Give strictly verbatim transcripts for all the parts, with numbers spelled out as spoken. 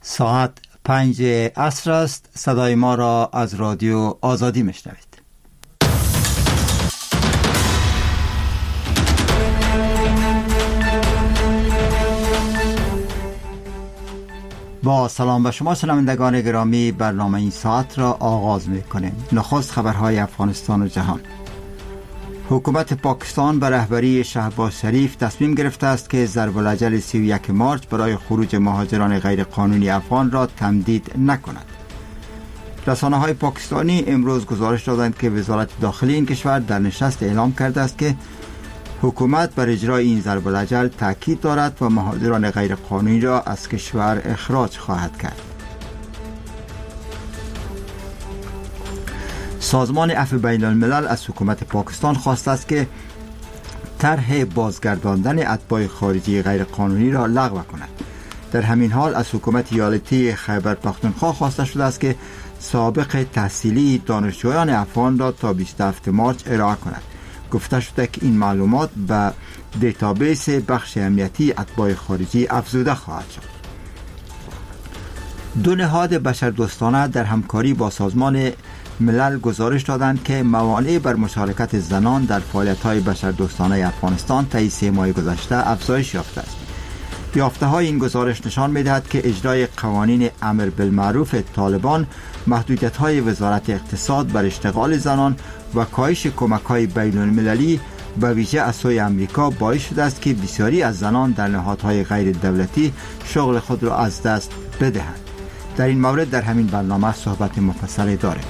ساعت پنج عصر است. صدای ما را از رادیو آزادی میشنوید. با سلام به شما شنوندگان گرامی، برنامه این ساعت را آغاز میکنیم. نخست خبرهای افغانستان و جهان. حکومت پاکستان به رهبری شهباز شریف تصمیم گرفته است که ضرب الاجل سی و یک مارچ برای خروج مهاجران غیرقانونی افغان را تمدید نکند. رسانه‌های پاکستانی امروز گزارش دادند که وزارت داخلی این کشور در نشست اعلام کرده است که حکومت بر اجرای این ضرب الاجل تاکید دارد و مهاجران غیرقانونی را از کشور اخراج خواهد کرد. سازمان عفو بین الملل از حکومت پاکستان خواسته است که طرح بازگرداندن اتباع خارجی غیرقانونی را لغو کند. در همین حال از حکومت ایالتی خیبر پختونخوا خواسته شده است که سابق تحصیلی دانشجویان افغان را تا بیست و هفتم مارچ ارائه کند. گفته شده که این معلومات به دیتابیس بخش امنیتی اتباع خارجی افزوده خواهد شد. دو نهاد بشردوستانه در همکاری با سازمان ملل گزارش دادند که موانع بر مشارکت زنان در فعالیت‌های بشردوستانه افغانستان طی سه ماه گذشته افزایش یافته است. یافته‌های این گزارش نشان می‌دهد که اجرای قوانین امر بالمعروف طالبان، محدودیت‌های وزارت اقتصاد بر اشتغال زنان و کاهش کمک‌های بین‌المللی به ویژه از سوی امریکا باعث شده است که بسیاری از زنان در نهادهای غیر دولتی شغل خود را از دست بدهند. در این مورد در همین برنامه صحبت مفصلی داریم.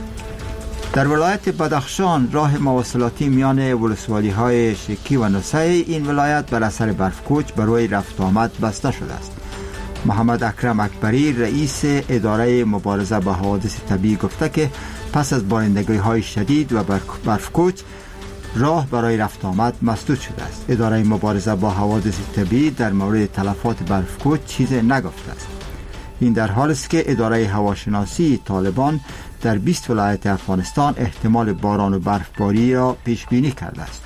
در ولایت بدخشان راه مواصلاتی میان ولسوالی‌های شکی و نوسه این ولایت بر اثر برفکوچ برای رفت آمد بسته شده است. محمد اکرم اکبری رئیس اداره مبارزه با حوادث طبیعی گفته که پس از بارندگی‌های شدید و برفکوچ راه برای رفت آمد مسدود شده است. اداره مبارزه با حوادث طبیعی در مورد تلفات برفکوچ چیزی نگفته است. این در حالی است که اداره هواشناسی طالبان در بیست ولایت افغانستان احتمال باران و برفباری را پیش بینی کرده است.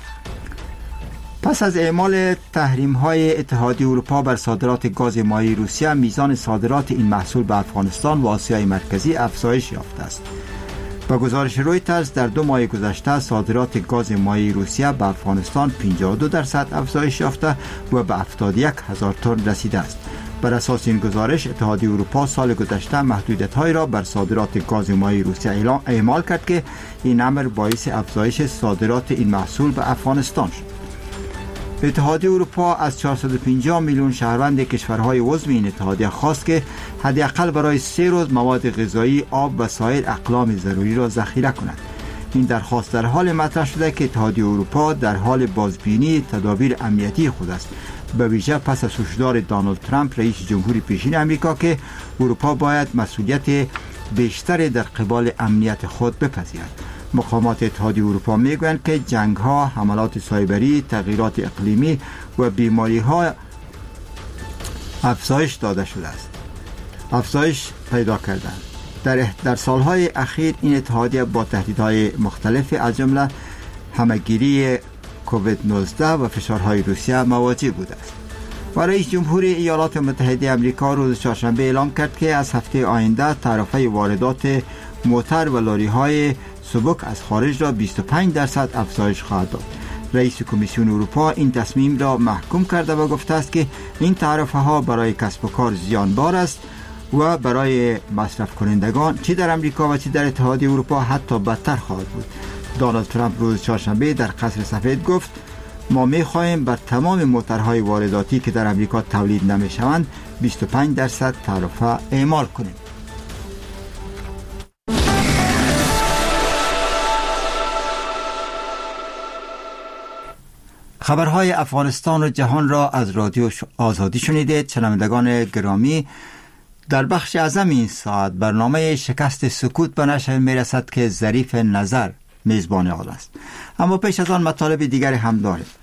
پس از اعمال تحریم‌های اتحادیه اروپا بر صادرات گاز مایع روسیه، میزان صادرات این محصول به افغانستان و آسیای مرکزی افزایش یافته است. با گزارش رویترز در دو ماه گذشته صادرات گاز مایع روسیه به افغانستان پنجاه و دو درصد افزایش یافته و به هفتاد و یک هزار تن رسیده است. بر اساس این گزارش اتحادیه اروپا سال گذشته محدودیت‌های را بر صادرات گاز مایع روسیه اعمال کرد که این امر باعث افزایش صادرات این محصول به افغانستان شد. اتحادیه اروپا از چهارصد و پنجاه میلیون شهروند کشورهای عضو این اتحادیه خواست که حداقل برای سه روز مواد غذایی، آب و سایر اقلام ضروری را ذخیره کنند. این درخواست در حال مطرح شده که اتحادیه اروپا در حال بازبینی تدابیر امنیتی خود است، به ویژه پس از هشدار دونالد ترامپ رئیس جمهور پیشین امریکا که اروپا باید مسئولیت بیشتر در قبال امنیت خود بپذیرد. مقامات اتحادیه اروپا میگویند که جنگ‌ها، حملات سایبری، تغییرات اقلیمی و بیماری‌ها افزایش داده شده است. افزایش پیدا کردند. در در سالهای اخیر این اتحادیه با تهدیدهای مختلف از جمله همه‌گیری کووید نوزده و فشارهای روسیه مواجه بوده است. و رئیس جمهور ایالات متحده آمریکا روز چهارشنبه اعلام کرد که از هفته آینده تعرفه واردات موتر و لاری‌های سبک از خارج را بیست و پنج درصد افزایش خواهد داد. رئیس کمیسیون اروپا این تصمیم را محکوم کرده و گفته است که این تعرفه ها برای کسب و کار زیانبار است و برای مصرف کنندگان چه در امریکا و چه در اتحادیه اروپا حتی بدتر خواهد بود. دونالد ترامپ روز چهارشنبه در قصر سفید گفت ما می خواهیم بر تمام موترهای وارداتی که در امریکا تولید نمی شوند بیست و پنج درصد تعرفه اعمال کنیم. خبرهای افغانستان و جهان را از رادیو آزادی شنیدید. شنوندگان گرامی، در بخش اعظم این ساعت برنامه شکست سکوت به نشر میرسد که ظریف نظر میزبان آن است. اما پیش از آن مطالب دیگری هم داریم.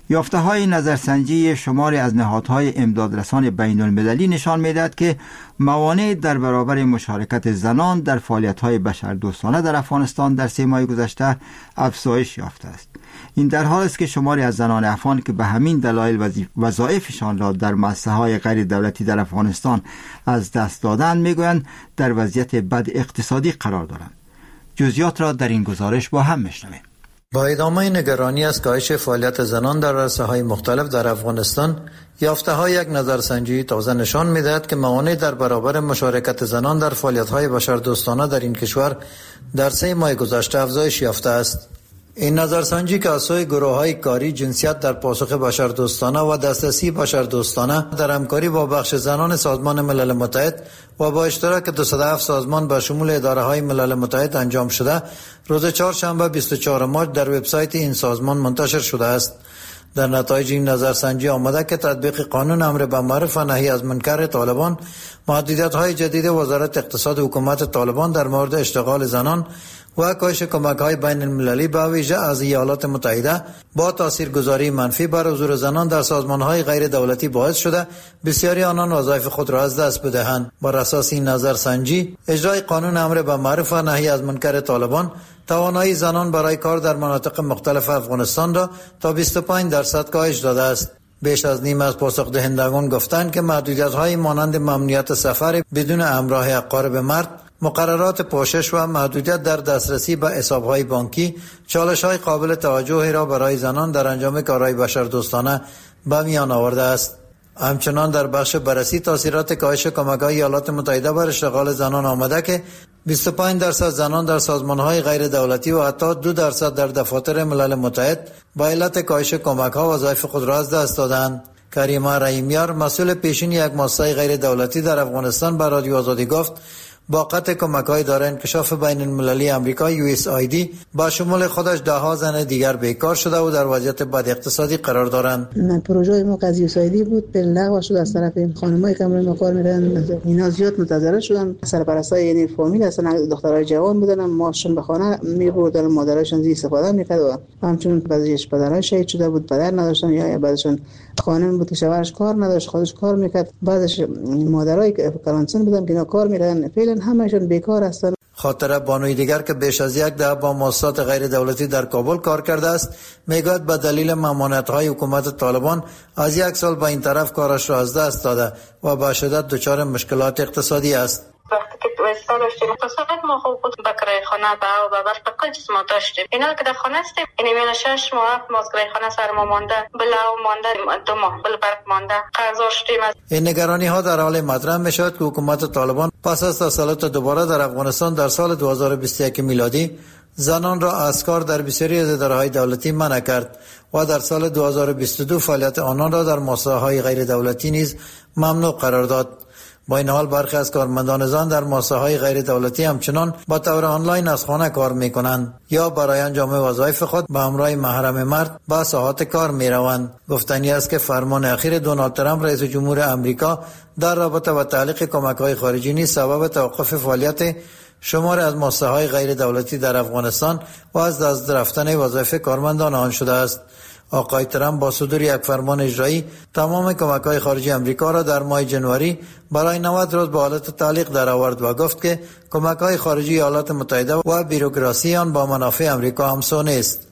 یافته های نظرسنجی شماری از نهادهای امدادرسان بین المللی نشان می‌دهد که موانع در برابر مشارکت زنان در فعالیت‌های بشردوستانه در افغانستان در سه ماه گذشته افزایش یافته است. این در حالی است که شماری از زنان افغان که به همین دلایل وظایفشان را در مؤسسه‌های غیر دولتی در افغانستان از دست دادند میگویند در وضعیت بد اقتصادی قرار دارند. جزئیات را در این گزارش با هم میشنویم. با ادامه نگرانی از کاهش فعالیت زنان در عرصه‌های مختلف در افغانستان، یافته‌های یک نظرسنجی تازه نشان می‌دهد که موانع در برابر مشارکت زنان در فعالیت‌های بشردوستانه در این کشور در سه ماه گذشته افزایش یافته است. این نظرسنجی که از سوی گروه‌های کاری، جنسیت در پاسخ بشردوستانه و دسترسی بشردوستانه در همکاری با بخش زنان سازمان ملل متحد و با اشتراک دویست و هفت سازمان به شمول اداره‌های ملل متحد انجام شده، روز چهارشنبه بیست و چهارم مارس در وبسایت این سازمان منتشر شده است. در نتایج این نظرسنجی آمده که تطبیق قانون امر بالمعروف و نهی از منکر طالبان، محدودیت‌های جدید وزارت اقتصاد حکومت طالبان در مورد اشتغال زنان و کاهش کمک‌های بین المللی به ویژه از ایالات متحده با تاثیرگذاری منفی بر حضور زنان در سازمان‌های غیر دولتی باعث شده بسیاری آنان وظایف خود را از دست بدهند. بر اساس این نظرسنجی، اجرای قانون امر بالمعروف و نهی از منکر طالبان توانایی زنان برای کار در مناطق مختلف افغانستان را تا بیست و پنج درصد کاهش داده است. بیش از نیم از پاسخ دهندگان گفتند که محدودیت‌های مانند ممنوعیت سفر بدون همراه اقارب مرد، مقررات پوشش و محدودیت در دسترسی به حساب‌های بانکی چالش‌های قابل توجهی را برای زنان در انجام کارهای بشردوستانه به میان آورده است. همچنان در بخش بررسی تاثیرات کاهش کمک‌های ایالات متحده بر اشتغال زنان آمده که بیست و پنج درصد زنان در سازمان‌های غیر دولتی و حتی دو درصد در دفاتر ملل متحد با علت کاهش کمک‌ها وظایف خود را از دست دادند. کریمه رحیمیار، مسئول پیشین یک مؤسسه غیر دولتی در افغانستان، به رادیو آزادی گفت با قطع کمک‌های اداره انکشاف بین المللی آمریکا یو اس آی دی با شمول خودش ده ها زن دیگر بیکار شده و در وضعیت بد اقتصادی قرار دارند. پروژه ما از یو اس آی دی بود به لغو شد از طرف خانم‌های که ما کار می‌کردن. اینا زیاد متضرر شدن. سرپرستای یعنی فامیل هستن، دخترای جوان بودن، ماشون به خانه می‌بردن، مادرشون زی استفاده می‌کرد و همچنین بعضیش پدرای شهید شده بود، پدر نداشتن، یا بعضیشون خانم بود که شوهرش کار نداشت، خودش کار می‌کرد. بعضیش مادرای کلانسن بودن که اینا کار می‌کردن. فعلا همشون بیکار هستن. خاطره بانوی دیگر که بیش از یک دهه با مؤسسات غیر دولتی در کابل کار کرده است، میگوید به دلیل ممانعت‌های حکومت طالبان از یک سال به این طرف کارش را از دست داده و به شدت دچار مشکلات اقتصادی است. وقتی که تو استاد داشتیم اقتصاد ما خوب بود، به کرایه خانه به او و برق قجز ما داشتیم. اینا که در خانه هستیم، این میان شش ماه هفت ماه کرایه خانه سر ما مانده، بل او مانده دو ماه، بل برق مانده، قرض شدیم. این نگرانی ها در حال مطرح می شود که حکومت طالبان پس از تسلط دوباره در افغانستان در سال دو هزار و بیست و یک میلادی زنان را از کار در بسیاری از اداره‌های دولتی منع کرد و در سال دو هزار و بیست و دو فعالیت آنان را در مؤسسه‌های غیر دولتی نیز ممنوع قرار داد. با این حال برخی از کارمندان زن در مؤسسه‌های غیر دولتی همچنان با طور آنلاین از خانه کار می‌کنند یا برای انجام وظایف خود به همراه محرم مرد به ساحات کار می‌روند. گفتنی است که فرمان اخیر دونالد ترامپ رئیس جمهور آمریکا در رابطه با تعلیق کمک‌های خارجی نیز سبب توقف فعالیت شمار از مؤسسه‌های غیر دولتی در افغانستان و از دست رفتن وظایف کارمندان آن شده است. آقای ترامپ با صدور یک فرمان اجرایی تمام کمک‌های خارجی آمریکا را در ماه جنوری برای نود روز به حالت تعلیق درآورد و گفت که کمک‌های خارجی ایالات متحده و بیروکراسی آن با منافع آمریکا همسو نیست.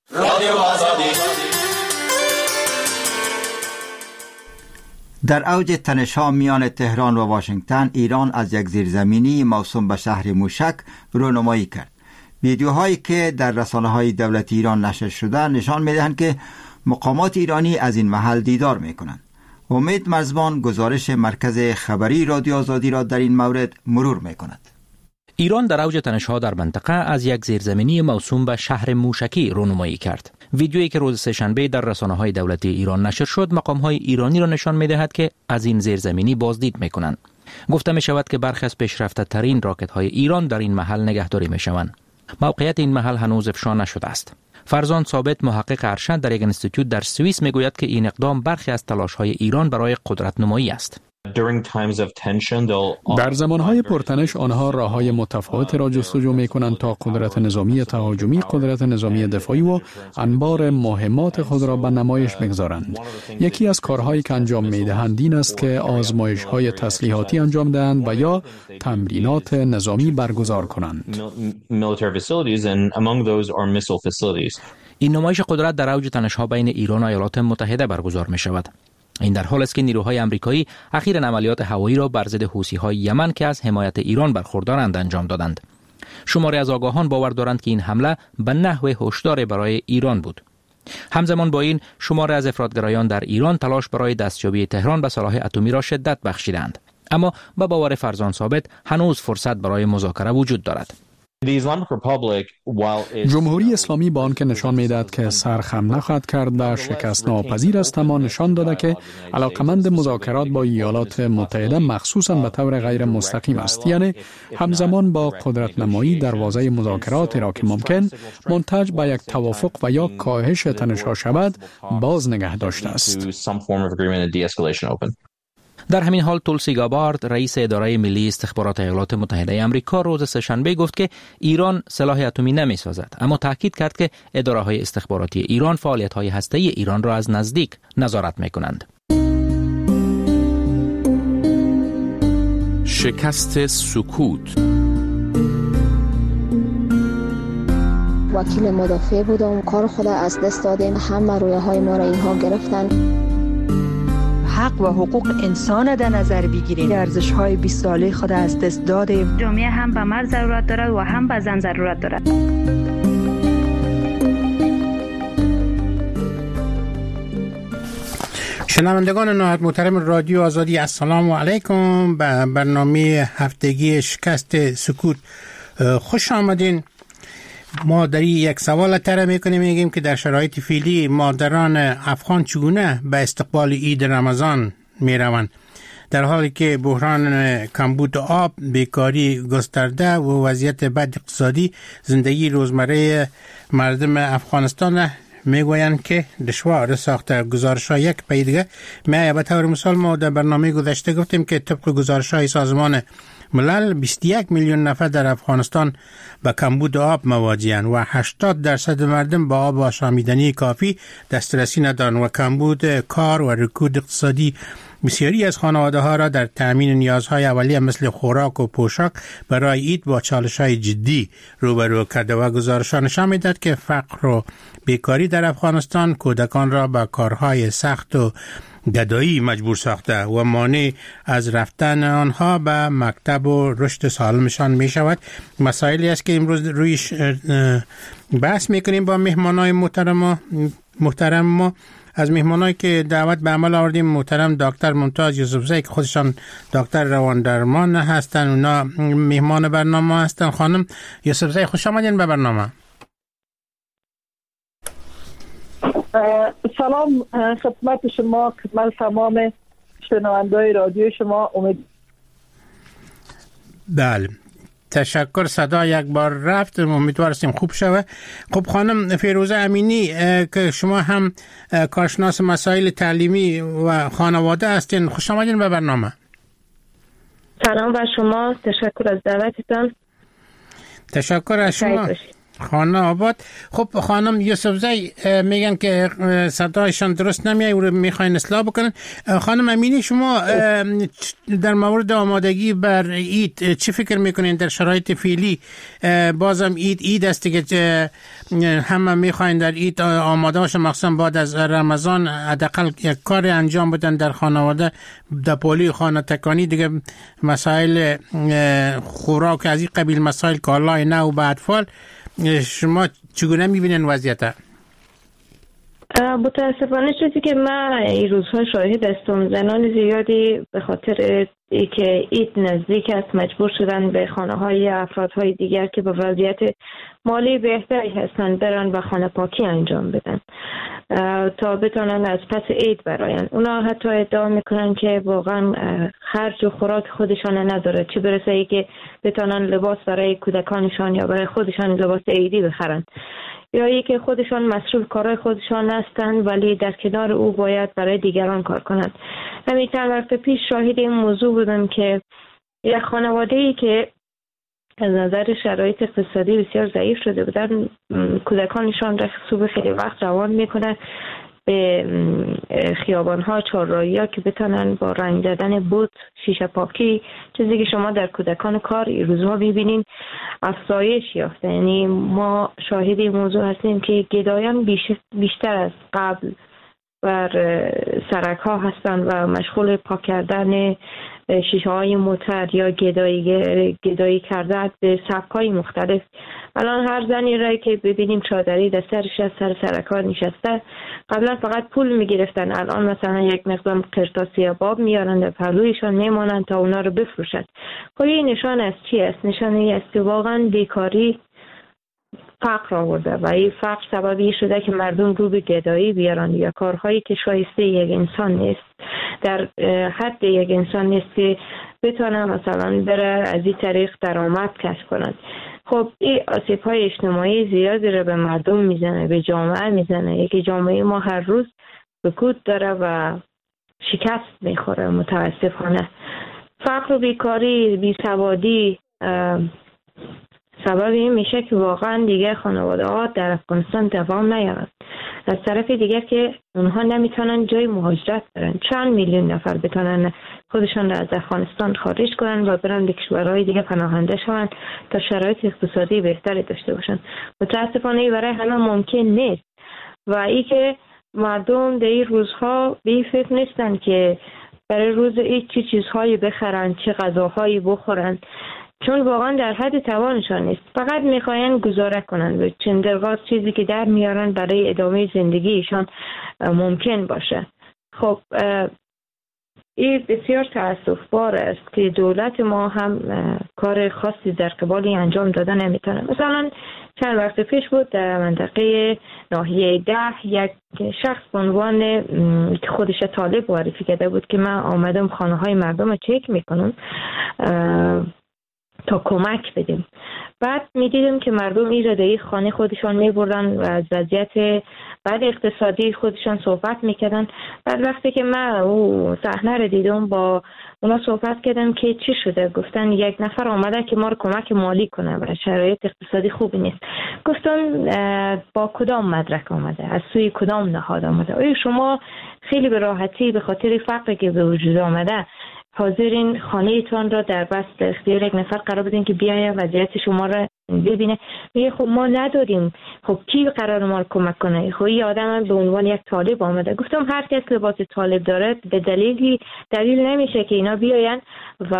در اوج تنش‌ها میان تهران و واشنگتن، ایران از یک زیرزمینی موسوم به شهر موشک رونمایی کرد. ویدیوهایی که در رسانه‌های دولتی ایران نشر شده نشان می‌دهند که مقامات ایرانی از این محل دیدار می‌کنند. امید مرزبان گزارش مرکز خبری رادیو آزادی را در این مورد مرور می‌کند. ایران در اوج تنش‌ها در منطقه از یک زیرزمینی موسوم به شهر موشکی رونمایی کرد. ویدیویی که روز سه‌شنبه در رسانه‌های دولتی ایران نشر شد، مقام‌های ایرانی را نشان می‌دهد که از این زیرزمینی بازدید می‌کنند. گفته می‌شود که برخی از پیشرفته‌ترین راکت‌های ایران در این محل نگهداری می‌شوند. موقعیت این محل هنوز افشا نشده است. فرزان ثابت، محقق ارشد در یک انستیتوت در سوئیس، میگوید که این اقدام برخی از تلاش‌های ایران برای قدرت نمایی است. در زمانهای پرتنش آنها راههای متفاوت را جستجو می‌کنند تا قدرت نظامی تهاجمی، قدرت نظامی دفاعی و انبار مهمات خود را به نمایش بگذارند. یکی از کارهایی که انجام می‌دهند این است که آزمایش‌های تسلیحاتی انجام دهند و یا تمرینات نظامی برگزار کنند. این نمایش قدرت در اوج تنش‌ها بین ایران و ایالات متحده برگزار می‌شود. این در حالی است که نیروهای آمریکایی اخیراً عملیات هوایی را بر ضد حوثی‌های یمن که از حمایت ایران برخوردارند انجام دادند. شماری از آگاهان باور دارند که این حمله به نحو هشدار برای ایران بود. همزمان با این شماری از افراطگرایان در ایران تلاش برای دستیابی تهران به سلاح اتمی را شدت بخشیدند. اما به باور فرزان ثابت هنوز فرصت برای مذاکره وجود دارد. جمهوری اسلامی با آنکه نشان می‌دهد که سرخم نخواهد کرد و شکست ناپذیر است، اما نشان داده که علاقمند مذاکرات با ایالات متحده مخصوصاً به طور غیر مستقیم است، یعنی همزمان با قدرت نمایی دروازه مذاکرات را که ممکن منتج به یک توافق و یا کاهش تنش‌ها شود باز نگه داشته است. در همین حال تولسی گابارد رئیس اداره ملی استخبارات ایالات متحده آمریکا روز سه‌شنبه گفت که ایران سلاح اتمی نمی‌سازد، اما تاکید کرد که اداره‌های استخباراتی ایران فعالیت‌های هسته‌ای ایران را از نزدیک نظارت می‌کنند. شکست سکوت. وکیل مدافع بودم، کار خود از دست دادیم، همه رویاهای ما را اینها گرفتن. حق و حقوق انسان در نظر بگیریم. ارزش‌های بیست ساله خود از دست دادیم. جامعه هم به مرد ضرورت دارد و هم به زن ضرورت دارد. شنوندگان نهایت محترم رادیو آزادی، السلام علیکم. به برنامه هفتگی شکست سکوت خوش آمدین. ما در یک سوال طرح میکنیم، میگیم که در شرایط فعلی مادران افغان چگونه به استقبال عید رمضان میروند، در حالی که بحران کمبود آب، بیکاری گسترده و وضعیت بد اقتصادی زندگی روزمره مردم افغانستان میگویند که دشوار ساخته. گزارش ها یک پی دیگه می به طور مثال ما در برنامه گذشته گفتیم که طبق گزارش های سازمان ملل بیست و یک میلیون نفر در افغانستان با کمبود آب مواجهند و هشتاد درصد مردم با آب آشامیدنی کافی دسترسی ندارند و کمبود کار و رکود اقتصادی بسیاری از خانواده ها را در تامین نیازهای اولیه مثل خوراک و پوشاک برای عید با چالش‌های جدی روبرو کرده و گزارش‌ها نشان می‌دهد که فقر و بیکاری در افغانستان کودکان را به کارهای سخت و گدایی مجبور ساخته و مانع از رفتن آنها به مکتب و رشد سالمشان می شود. مسائلی است که امروز رویش بحث میکنیم با مهمانای محترم محترم ما. از مهمانایی که دعوت به عمل آوردیم محترم دکتر ممتاز یوسفزئی که خودشان دکتر روان درمان هستن، اونا مهمان برنامه هستن. خانم یوسفزئی خوش آمدین به برنامه. سلام خدمت شما، خدمت تمام شنونده‌های رادیو شما. امید بله تشکر. صدا یک بار رفت، امیدوار هستیم خوب شوه. خب خانم فیروزه امینی که شما هم کارشناس مسائل تعلیمی و خانواده هستین، خوش آمدین به برنامه. سلام و شما، تشکر از دعوتتان. تشکر از شما خانه آباد. خب خانم یوسفزئی میگن که صدایشان درست نمیاد و میخواین اصلاح بکنن. خانم امینی شما در مورد آمادگی بر عید چی فکر میکنین در شرایط فعلی؟ بازم عید عید است که همه میخواین در عید آماده باشن، مخصوصا بعد از رمضان حداقل یک کار انجام بدن در خانواده، در پولی خانه تکانی دیگه مسائل خوراک از این قبیل مسائل کالای نو به اطفال. شما چگونه میبینین وضعیت؟ متاسفانه چیزی که من این روزها شاهد هستم، زنان زیادی به خاطر ای که عید نزدیک است مجبور شدن به خانه های افرادهای دیگر که به وضعیت مالی بهتری هستند برن و خانه پاکی انجام بدن تا بتونن از پس عید براین. اونا حتی ادعا میکنن که واقعا خرج و خوراک خودشان نداره، چه برسه ای که بتونن لباس برای کودکانشان یا برای خودشان لباس عیدی بخرن، یا ای که خودشان مسئول کارهای خودشان هستند ولی در کنار او باید برای دیگران کار کنند. همین چند وقت پیش شاهد این موضوع بودم که یک خانواده‌ای که از نظر شرایط اقتصادی بسیار ضعیف شده بودن، کودکانشان را صبح خیلی وقت روان میکنن به خیابان‌ها، چهارراهی‌ها که بتونن با رنگ دادن بوت، شیشه پاکی، چیزی که شما در کودکان کار این روزها می‌بینین افزایش یافته. یعنی ما شاهد این موضوع هستیم که گدایان بیشتر از قبل بر سرک‌ها هستند و مشغول پاک کردن شیشه های موتر یا گدایی گدایی کردن به سبک‌های مختلف. الان هر زنی را که ببینیم چادری در سرش از سر سرکار نشسته، قبلا فقط پول میگرفتن، الان مثلا یک مقدار قرطاس یا باب میارن در پهلویشان میمانند تا اونا رو بفروشن. خب این نشان از چی است؟ نشانه است که واقعا بیکاری فقر آورده و این فقر سببی شده که مردم رو به گدایی بیارن یا کارهایی که شایسته یک انسان نیست، در حد یک انسان نیست که بتونه مثلا بره از این طریق درآمد کسب کنند. خب این آسیب‌های اجتماعی زیادی رو به مردم میزنه، به جامعه میزنه. یکی جامعه ما هر روز سکوت داره و شکست میخوره متاسفانه. فقر و بیکاری، بیسوادی سبب این میشه که واقعا دیگه خانواده ها در افغانستان دوام نیارن. از طرف دیگر که اونها نمیتونن جای مهاجرت برن، چند میلیون نفر بتونن خودشان را از افغانستان خارج کنن و برن به کشورهای دیگه پناهنده شون تا شرایط اقتصادی بهتری داشته باشن. متاسفانه برای همه ممکن نیست و ای که مردم در این روزها به این فکر نیستن که برای روز ای چی چیزهایی بخرن، چه غذاهایی بخورن، چون واقعا در حد توانشان نیست. فقط میخواین گزاره کنن و چندرغاز چیزی که در میارن برای ادامه زندگیشان ممکن باشه. خب این بسیار تأسف‌بار است که دولت ما هم کار خاصی در قبال انجام داده نمیتونه. مثلا چند وقت پیش بود در منطقه ناحیه ده یک شخص به عنوان که خودش طالب معرفی کرده بود که من آمدم خانه های مردم رو چک میکنم تا کمک بدیم. بعد میدیدم که مردم این رادهی خانه خودشان میبردن و از وضعیت بعد اقتصادی خودشان صحبت میکردن. بعد وقتی که من او صحنه رو دیدم با اونا صحبت کردم که چی شده، گفتن یک نفر آمده که ما رو کمک مالی کنه و شرایط اقتصادی خوبی نیست. گفتم با کدام مدرک آمده، از سوی کدام نهاد آمده؟ آیا شما خیلی به راحتی به خاطر فقری که به وجود آمده حاضرین خانه ایتان را در بست اختیار یک نفر قرار بدین که بیاید وضعیت شما را ببینه؟ میگه خب ما نداریم، خب کی قرار ما رو کمک کنه؟ خب این آدم به عنوان یک طالب آمده. گفتم هر کس لباس طالب داره به دلیلی دلیل نمیشه که اینا بیاین و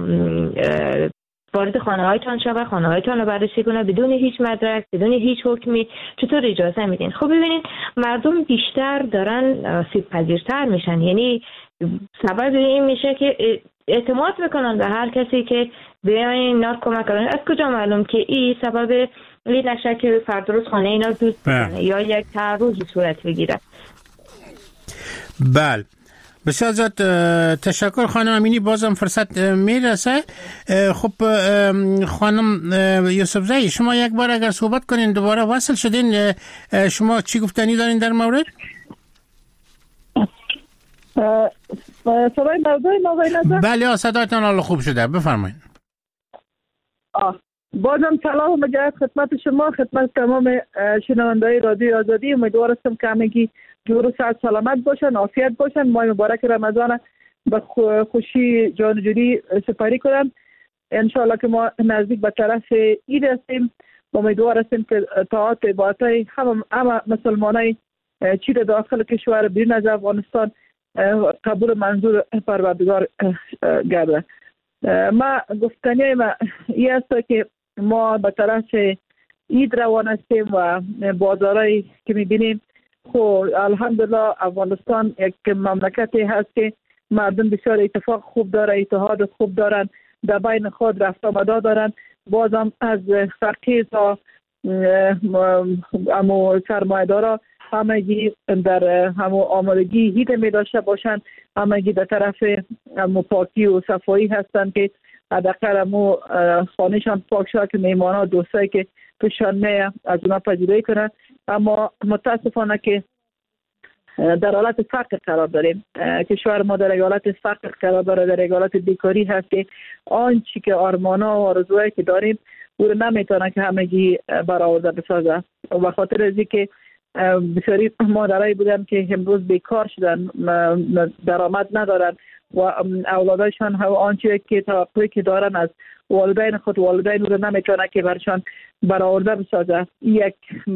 وارد خانه هایتان شوه، خانه هایتان رو بررسی کنه بدون هیچ مدرک، بدون هیچ حکمی. چطور اجازه میدین؟ خب ببینید مردم بیشتر دارن آسیب پذیرتر میشن. یعنی سبب این میشه که اعتماد بکنن به هر کسی که بیاین اینا کمک کنن. از کجا معلوم که این سبب این نشه که فردا روز خانه اینا دود بکنه یا یک تعرضی صورت بگیره. بله بسیار زیاد تشکر خانم امینی. بازم فرصت میرسه. خب خانم یوسفزئی شما یک بار اگر صحبت کنین دوباره وصل شدین، شما چی گفتنی دارین در مورد؟ صدای موضوع نوای نظر؟ بله صدایتان حالا خوب شده، بفرمایید. بازم سلام و مجدد خدمت شما، خدمت تمام شنونده‌های رادیو آزادی. امیدوار هستم که همگی جور و صحت سلامت باشن، عافیت باشن. ماه مبارک رمضان به خوشی جان جوری سپری کنن. انشالله که ما نزدیک به طرف عید هستیم. امیدوار هستیم که طاعات عبادت‌های همه همه مسلمانای چی داخل کشور بیرون از افغانستان قبول منظور پروردگار گرده. ما گفتنی ما این است که ما به طرف عید روان هستیم و بازارهایی که میبینیم خب الحمدلله افغانستان یک مملکتی هست که مردم بسیار اتفاق خوب داره، اتحاد خوب دارن، در بین خود رفت آمده دارن. بازم از فقیر تا امو سرمایه‌دارا همگی در همو آمادگی هیته می داشته باشند، همگی در طرف همو پاکی و صفایی هستند که حداقل همو خانهشان پاک شد که میهمان ها دوستایی که پیشان میه از اونا پذیرایی کنند. اما متاسفانه که در حالت فقر قرار داریم. کشور ما در حالت فقر قرار داره، در حالت بیکاری هست که آنچه که آرمانا و آرزوهایی که داریم او رو نمیتونه که همگی برآورده بسازه. و خاطر از اینکه بسیاری مادرایی بودن که امروز بیکار شدن، درآمد ندارن و اولادایشان هم آنچه که توقعی که دارن از والدین خود، والدین رو نمیتونه که برشان برآورده بسازه. یک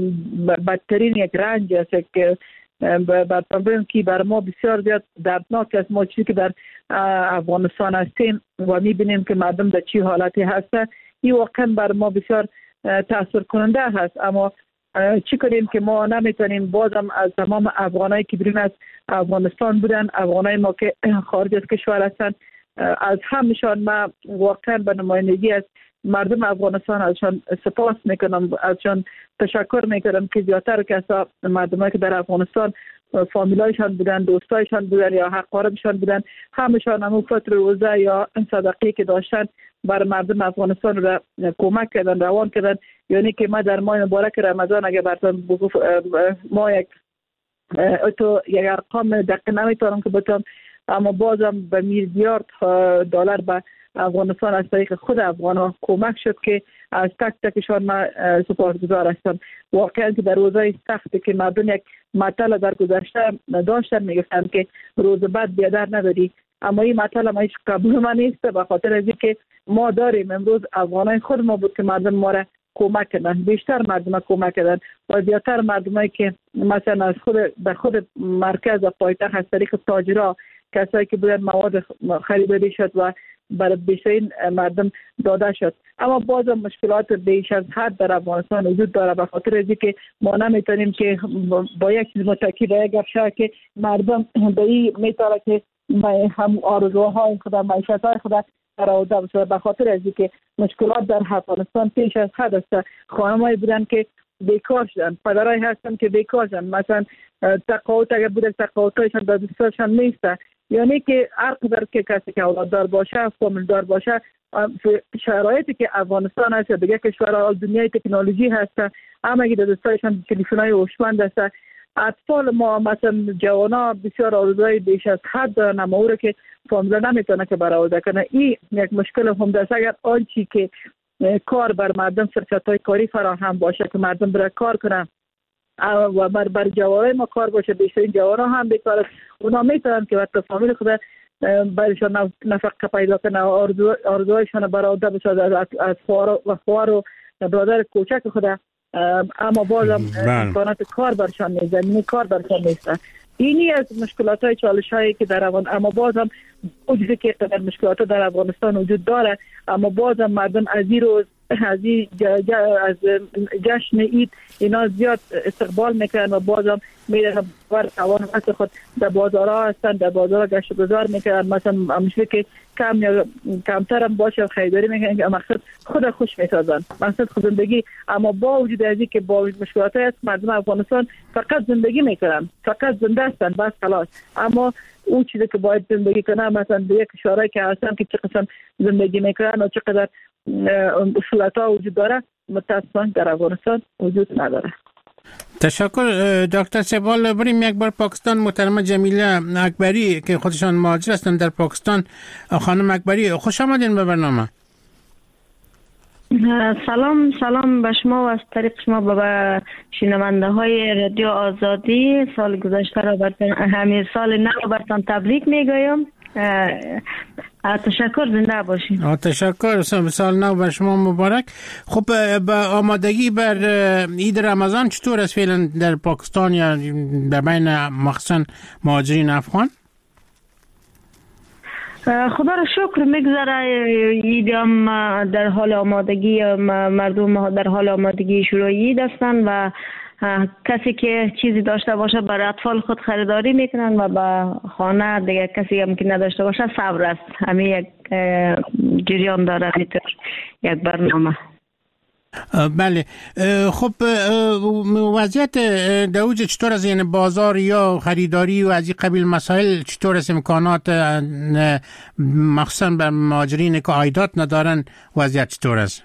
بدترین یک رنج است که برطبعاً که بر ما بسیار زیاد دردناک است. ما چیزی که در افغانستان هستیم و میبینیم که مردم در چی حالتی هسته، این واقعا بر ما بسیار تاثیر کننده هست. اما چی کنیم که ما نمیتونیم بازم از تمام افغانایی که بیرون از افغانستان بودن، افغانای ما که خارج از کشور هستن، از همشان ما واقعا به نمایندگی از مردم افغانستان ازشان سپاس میکنم، ازشان تشکر میکنم که زیادتر کسا مردمایی که در افغانستان فامیلایشان بودن، دوستایشان بودن یا حقاربشان بودن، همشان همون فطر روزه یا صدقه که داشتن بر مردم افغانستان را کمک کردن، روان کردن. یعنی که ما در ماه مبارک رمضان اگه براتون بگم ما یک اتو یک ارقام دقیق نمیتونم که بتونم، اما بازم به میلیارد دلار به افغانستان از طریق خود افغان‌ها کمک شد که از تک تکشان ما سپاسگزار هستم. واقعا که در روزهای سختی که مردم یک مطلب در گذشته داشتن میگفتن که روز بعد بیادر نداری، اما این مطلب ما هیچ قبول ما نیست، به خاطر از اینکه ما داریم امروز افغانای خود ما بود که مردم ما را کمک کردن، بیشتر مردم کمک کردن و زیادتر مردمایی که مثلا از خود به خود مرکز و پایتخت از طریق تاجرها، کسایی که بودن مواد خریداری شد و برای بیشترین مردم داده شد. اما باز مشکلات بیش از حد در افغانستان وجود داره، به خاطر از اینکه ما نمیتونیم که با یک چیز متکی به یک گپ که مردم به این میتونه که هم آرزوهای خود، معیشت‌های خود برآورده بشه. به خاطر از اینکه مشکلات در افغانستان پیش از حد است. خانمایی بودن که بیکار شدن، پدرایی هستن که بیکار شدن، مثلا تقاعد اگر بوده تقاعدشان در دستشان نیست. یعنی که هر قدر که کسی که اولاددار باشه، فامیلدار باشه، شرایطی که افغانستان هست یا دیگه کشورها دنیای تکنولوژی هست، همه در دستایشان تلفن‌های هوشمند است. اطفال ما مثلا جوانا بسیار آرزوهای بیش از حد دارن، اما او را که فامیل نمیتونه که برآورده کنه. این یک مشکل هم دست. اگر آنچه که کار بر مردم، فرصت‌های کاری فراهم باشه که مردم برای کار کنن و بر بر جوانای ما کار باشه، بیشترین جوانا هم بیکار، اونا میتونن که وقت فامیل خود برایشان نفقه پیدا کنه، آرزو آرزوهایشان برآورده بشه از از خوار و خوار و برادر کوچک خود. اما بازم امکانات کار برشان نیست، زمینه کار برشان نیست. اینی از مشکلات های چالش هایی که در افغان، اما بازم وجودی که در مشکلات در افغانستان وجود داره، اما بازم مردم از این روز از این از جشن عید اینا زیاد استقبال میکنن و بازم میرن بر توان وقت خود در بازارها هستن، در بازارها گشت و گذار میکنن. مثلا مشکلی که کم یا کمتر هم باشه خریداری میکنن که مقصد خود خوش میسازن، مقصد خود زندگی. اما با وجود از این که با مشکلات هست، مردم افغانستان فقط زندگی میکنن، فقط زنده هستن، بس خلاص. اما اون چیزی که باید زندگی کنن، مثلا به یک اشاره که هستن که چقدر زندگی میکنن و چقدر اصولات ها وجود داره، متاسفانه در افغانستان وجود نداره. تشکر دکتر سبال. بریم یک بار پاکستان. محترمه جمیله اکبری که خودشان مهاجر هستند در پاکستان. خانم اکبری خوش آمدین به برنامه. سلام سلام به شما و از طریق شما به شنونده های رادیو آزادی. سال گذشته را براتون، همین سال نو براتون تبریک میگویم. تشکر، زنده باشین. تشکر، سال نو بر شما مبارک. خب با آمادگی بر عید رمضان چطور است فعلا در پاکستان یا در بین مخصوصا مهاجرین افغان؟ خدا را شکر میگذره. عید هم در حال آمادگی، مردم در حال آمادگی شروع عید هستند و کسی که چیزی داشته باشه برای اطفال خود خریداری میکنن و با خانه دیگه کسی هم که نداشته باشه صبر است. همین یک جریان داره اینطور یک برنامه. بله. خب وضعیت دوج چطور است؟ یعنی بازار یا خریداری و از این قبیل مسائل چطور است؟ امکانات مخصوصا بر مهاجرین که عایدات ندارن وضعیت چطور است؟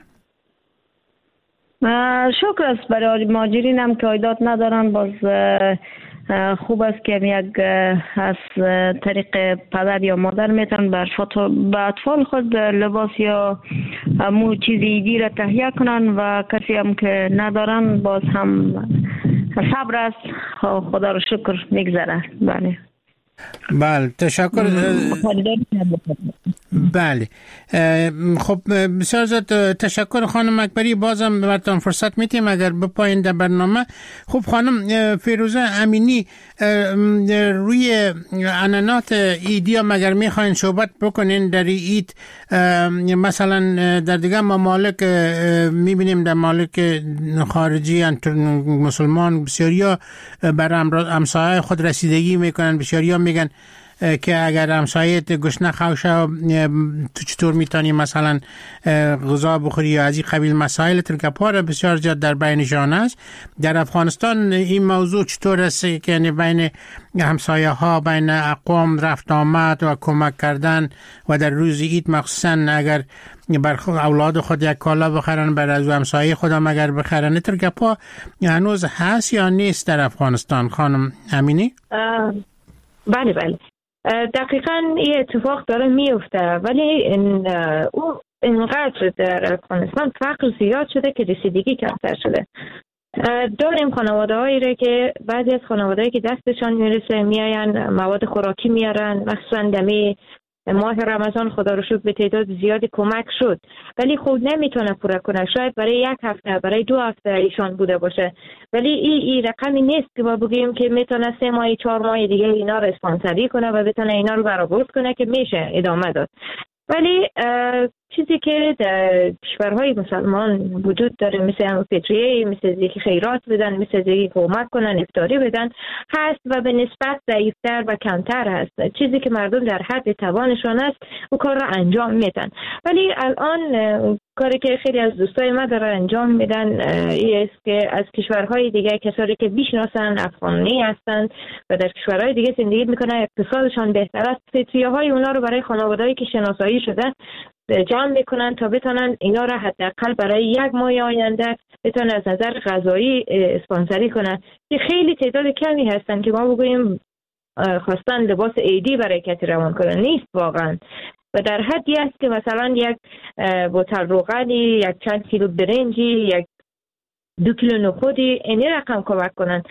شکر است برای مهاجرین هم که عایدات ندارن باز خوب است که یک از طریق پدر یا مادر میتونن بر اطفال خود لباس یا مو چیزی ایدی را تهیه کنن و کسی هم که ندارن باز هم صبر است. خدا رو شکر میگذره. بله بله تشکر. بله خب بسیار زیاد تشکر خانم اکبری. بازم براتون فرصت میتیم اگر بپایین در برنامه. خب خانم فیروزه امینی روی عنعنات ایدی هم اگر میخواین صحبت بکنین در اید، مثلا در دیگه ممالک میبینیم در ممالک خارجی مسلمان بسیاریا برای همسایه خود رسیدگی میکنن. بسیاریا میگن که اگر همسایت گشنه خوشه تو چطور میتونی مثلا غذا بخوری یا از این قبیل مسائل ترکپار بسیار زیاد در بینشان است. در افغانستان این موضوع چطور است که بین همسایه ها بین اقوام رفت آمد و کمک کردن و در روز عید مخصوصا اگر بر اولاد خود یک کالا بخرن بر از همسایه خودم اگر بخرن ترکپا هنوز هست یا نیست در افغانستان خانم امینی؟ بله بله دقیقاً این اتفاق داره میفته، ولی این او اینقدر در افغانستان فقر زیاد شده که رسیدگی کمتر شده. داریم خانواده هایی را که بعضی از خانواده هایی که دستشان میرسه میاین مواد خوراکی میارن، مخصوصا دمی ماه رمضان خدا رو شکر به تعداد زیادی کمک شد، ولی خود نمیتونه پوره کنه. شاید برای یک هفته برای دو هفته ایشان بوده باشه، ولی این ای رقمی نیست که ما بگیم که میتونه سه ماه چهار ماه دیگه اینا رو اسپانسری کنه و بتونه اینا رو برآورد کنه که میشه ادامه داد. ولی چیزی که در کشورهای مسلمان وجود داره مثل همون فطریه، مثل زیکی خیرات بدن، مثل زیکی کمک کنن، افطاری بدن هست و به نسبت ضعیفتر و کمتر هست. چیزی که مردم در حد توانشان است او کار را انجام میدن. ولی الان کاری که خیلی از دوستای ما داره انجام میدن این است که از کشورهای دیگه کسایی که بیشناسن افغانی هستند و در کشورهای دیگه زندگی میکنن، اقتصادشان بهتر است، فطریه های اونا رو برای خانواده‌ای که شناسایی شده جمع میکنن تا بتونن اینا را حداقل برای یک ماه آینده بتونن از نظر غذایی اسپانسری کنن. که خیلی تعداد کمی هستن که ما بگوییم خواستن لباس عیدی برای کسی روان کنن، نیست واقعا. و در حدی است که مثلا یک بوتل روغنی، یک چند کیلو برنجی، یک دو کیلو نخودی اینی رقم کمک کنن،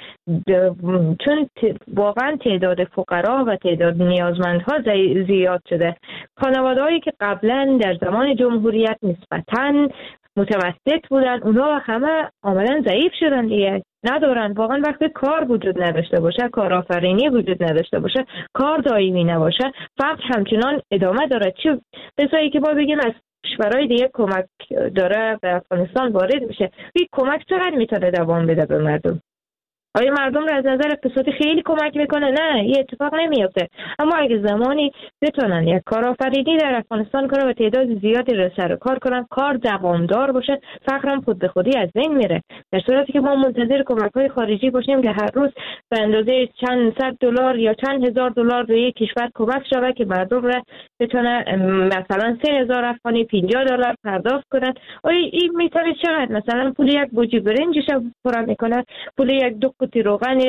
چون واقعا تعداد فقرا و تعداد نیازمندها زیاد شده. خانواده هایی که قبلا در زمان جمهوریت نسبتاً متوسط بودن اونا همه عملاً ضعیف شدن دیگه، ندارن. واقعا وقتی کار وجود نداشته باشه، کارآفرینی وجود نداشته باشه، کار دائمی نباشه، فقط همچنان ادامه داره. چه بسایی که ما بگیم از کشورهای دیگه کمک داره به افغانستان وارد میشه، این کمک چقدر میتونه دوام بده به مردم؟ آیا مردم را از نظر اقتصادی خیلی کمک میکنه؟ نه، این اتفاق نمیفته. اما اگه زمانی بتونن یک کارآفرینی در افغانستان کنن و تعداد زیادی را سر کار کنن، کار دوامدار باشه، فقر هم خود به خودی از بین میره. در صورتی که ما منتظر کمک‌های خارجی باشیم که هر روز به اندازه چند صد دلار یا چند هزار دلار به یک کشور کمک شود که مردم را بتونه مثلا سه هزار افغانی پنجاه دلار پرداخت کنن، آیا این میتونه چقدر مثلا پول یک بوجی برنجش پورا میکنه، پول یک دو قوطی روغن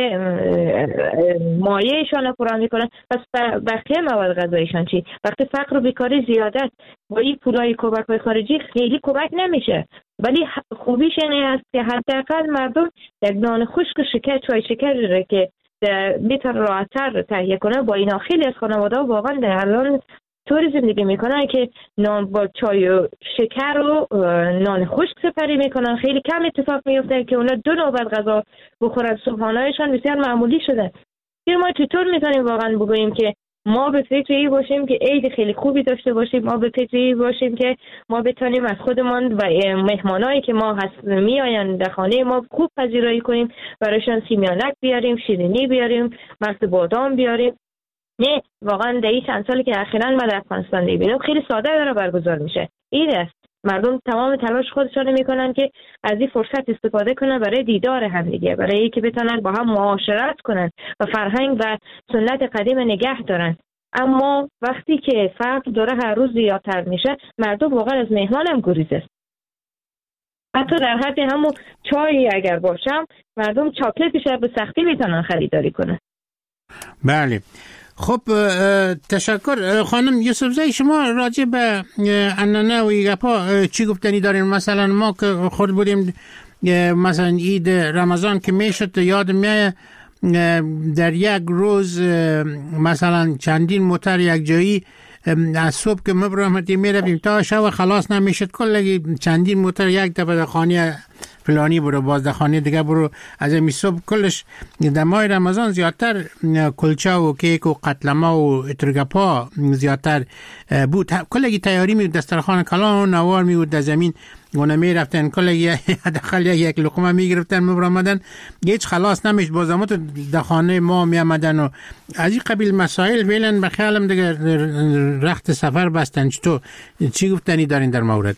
مایعشان پورا میکنن، پس بقیه مواد غذایشان چی؟ وقتی فقر و بیکاری زیاده است با این پولای کمک‌های خارجی خیلی کمک نمیشه. ولی خوبیش اینه است که حداقل مردم یک نان خشک و شکر، چای شکر که میتونه راحت‌تر تهیه کنه. با اینا خیلی از خانواده‌ها واقعا در الان طوری زندگی میکنن که نان با چای و شکر و نان خشک سپری میکنن. خیلی کم اتفاق میفته که اونا دو نوبت غذا بخورن. صبحانه‌هایشان بسیار معمولی شده. ما چطور میتونیم واقعا بگوییم که ما به فکر این باشیم که عید خیلی خوبی داشته باشیم، ما به فکر این باشیم که ما بتونیم از خودمان و مهمانایی که ما هست میآیند در خانه ما خوب پذیرایی کنیم، برایشان سیمیانک بیاریم، شیرینی بیاریم، مغز بادام بیاریم. نه، واقعا در این چند سالی که اخیراً ما در افغانستان می‌بینیم خیلی ساده داره برگزار میشه. این است مردم تمام تلاش خودشون میکنن که از این فرصت استفاده کنن برای دیدار همدیگه، برای اینکه بتونن با هم معاشرت کنن و فرهنگ و سنت قدیم نگه دارن. اما وقتی که فقر داره هر روز زیادتر میشه، مردم واقعا از مهمان هم گریزه. حتی در حد همون چای اگر باشم، مردم چاکلتش به سختی میتونن خریداری کنن. بله. خب تشکر خانم یوسف زی. شما راجع به عنعنه و ایگپا چی گفتنی دارین؟ مثلا ما که خود بودیم مثلا عید رمضان که میشد، یاد میاد در یک روز مثلا چندین موتر یک جایی از صبح که مبرمتی میرفتیم تا شب خلاص نمیشد، کلگی چندین موتر یک دفعه در خانه فلانی برو، باز در خانه دیگه برو. از این صبح کلش در ماه رمضان زیادتر کلچه و کیک و قتلما و اترگپا زیادتر بود. کلگی تیاری می بود، دسترخوان کلان و نوار می بود در زمین و نمی رفتن، کلگی حداقل یک لقمه می گرفتن مبرمدن، هیچ خلاص نمیش. بازمات در خانه ما می آمدن و از این قبیل مسائل. فعلا به خیالم دیگه رخت سفر بستن. چطور چی گفتنی دارین در مورد؟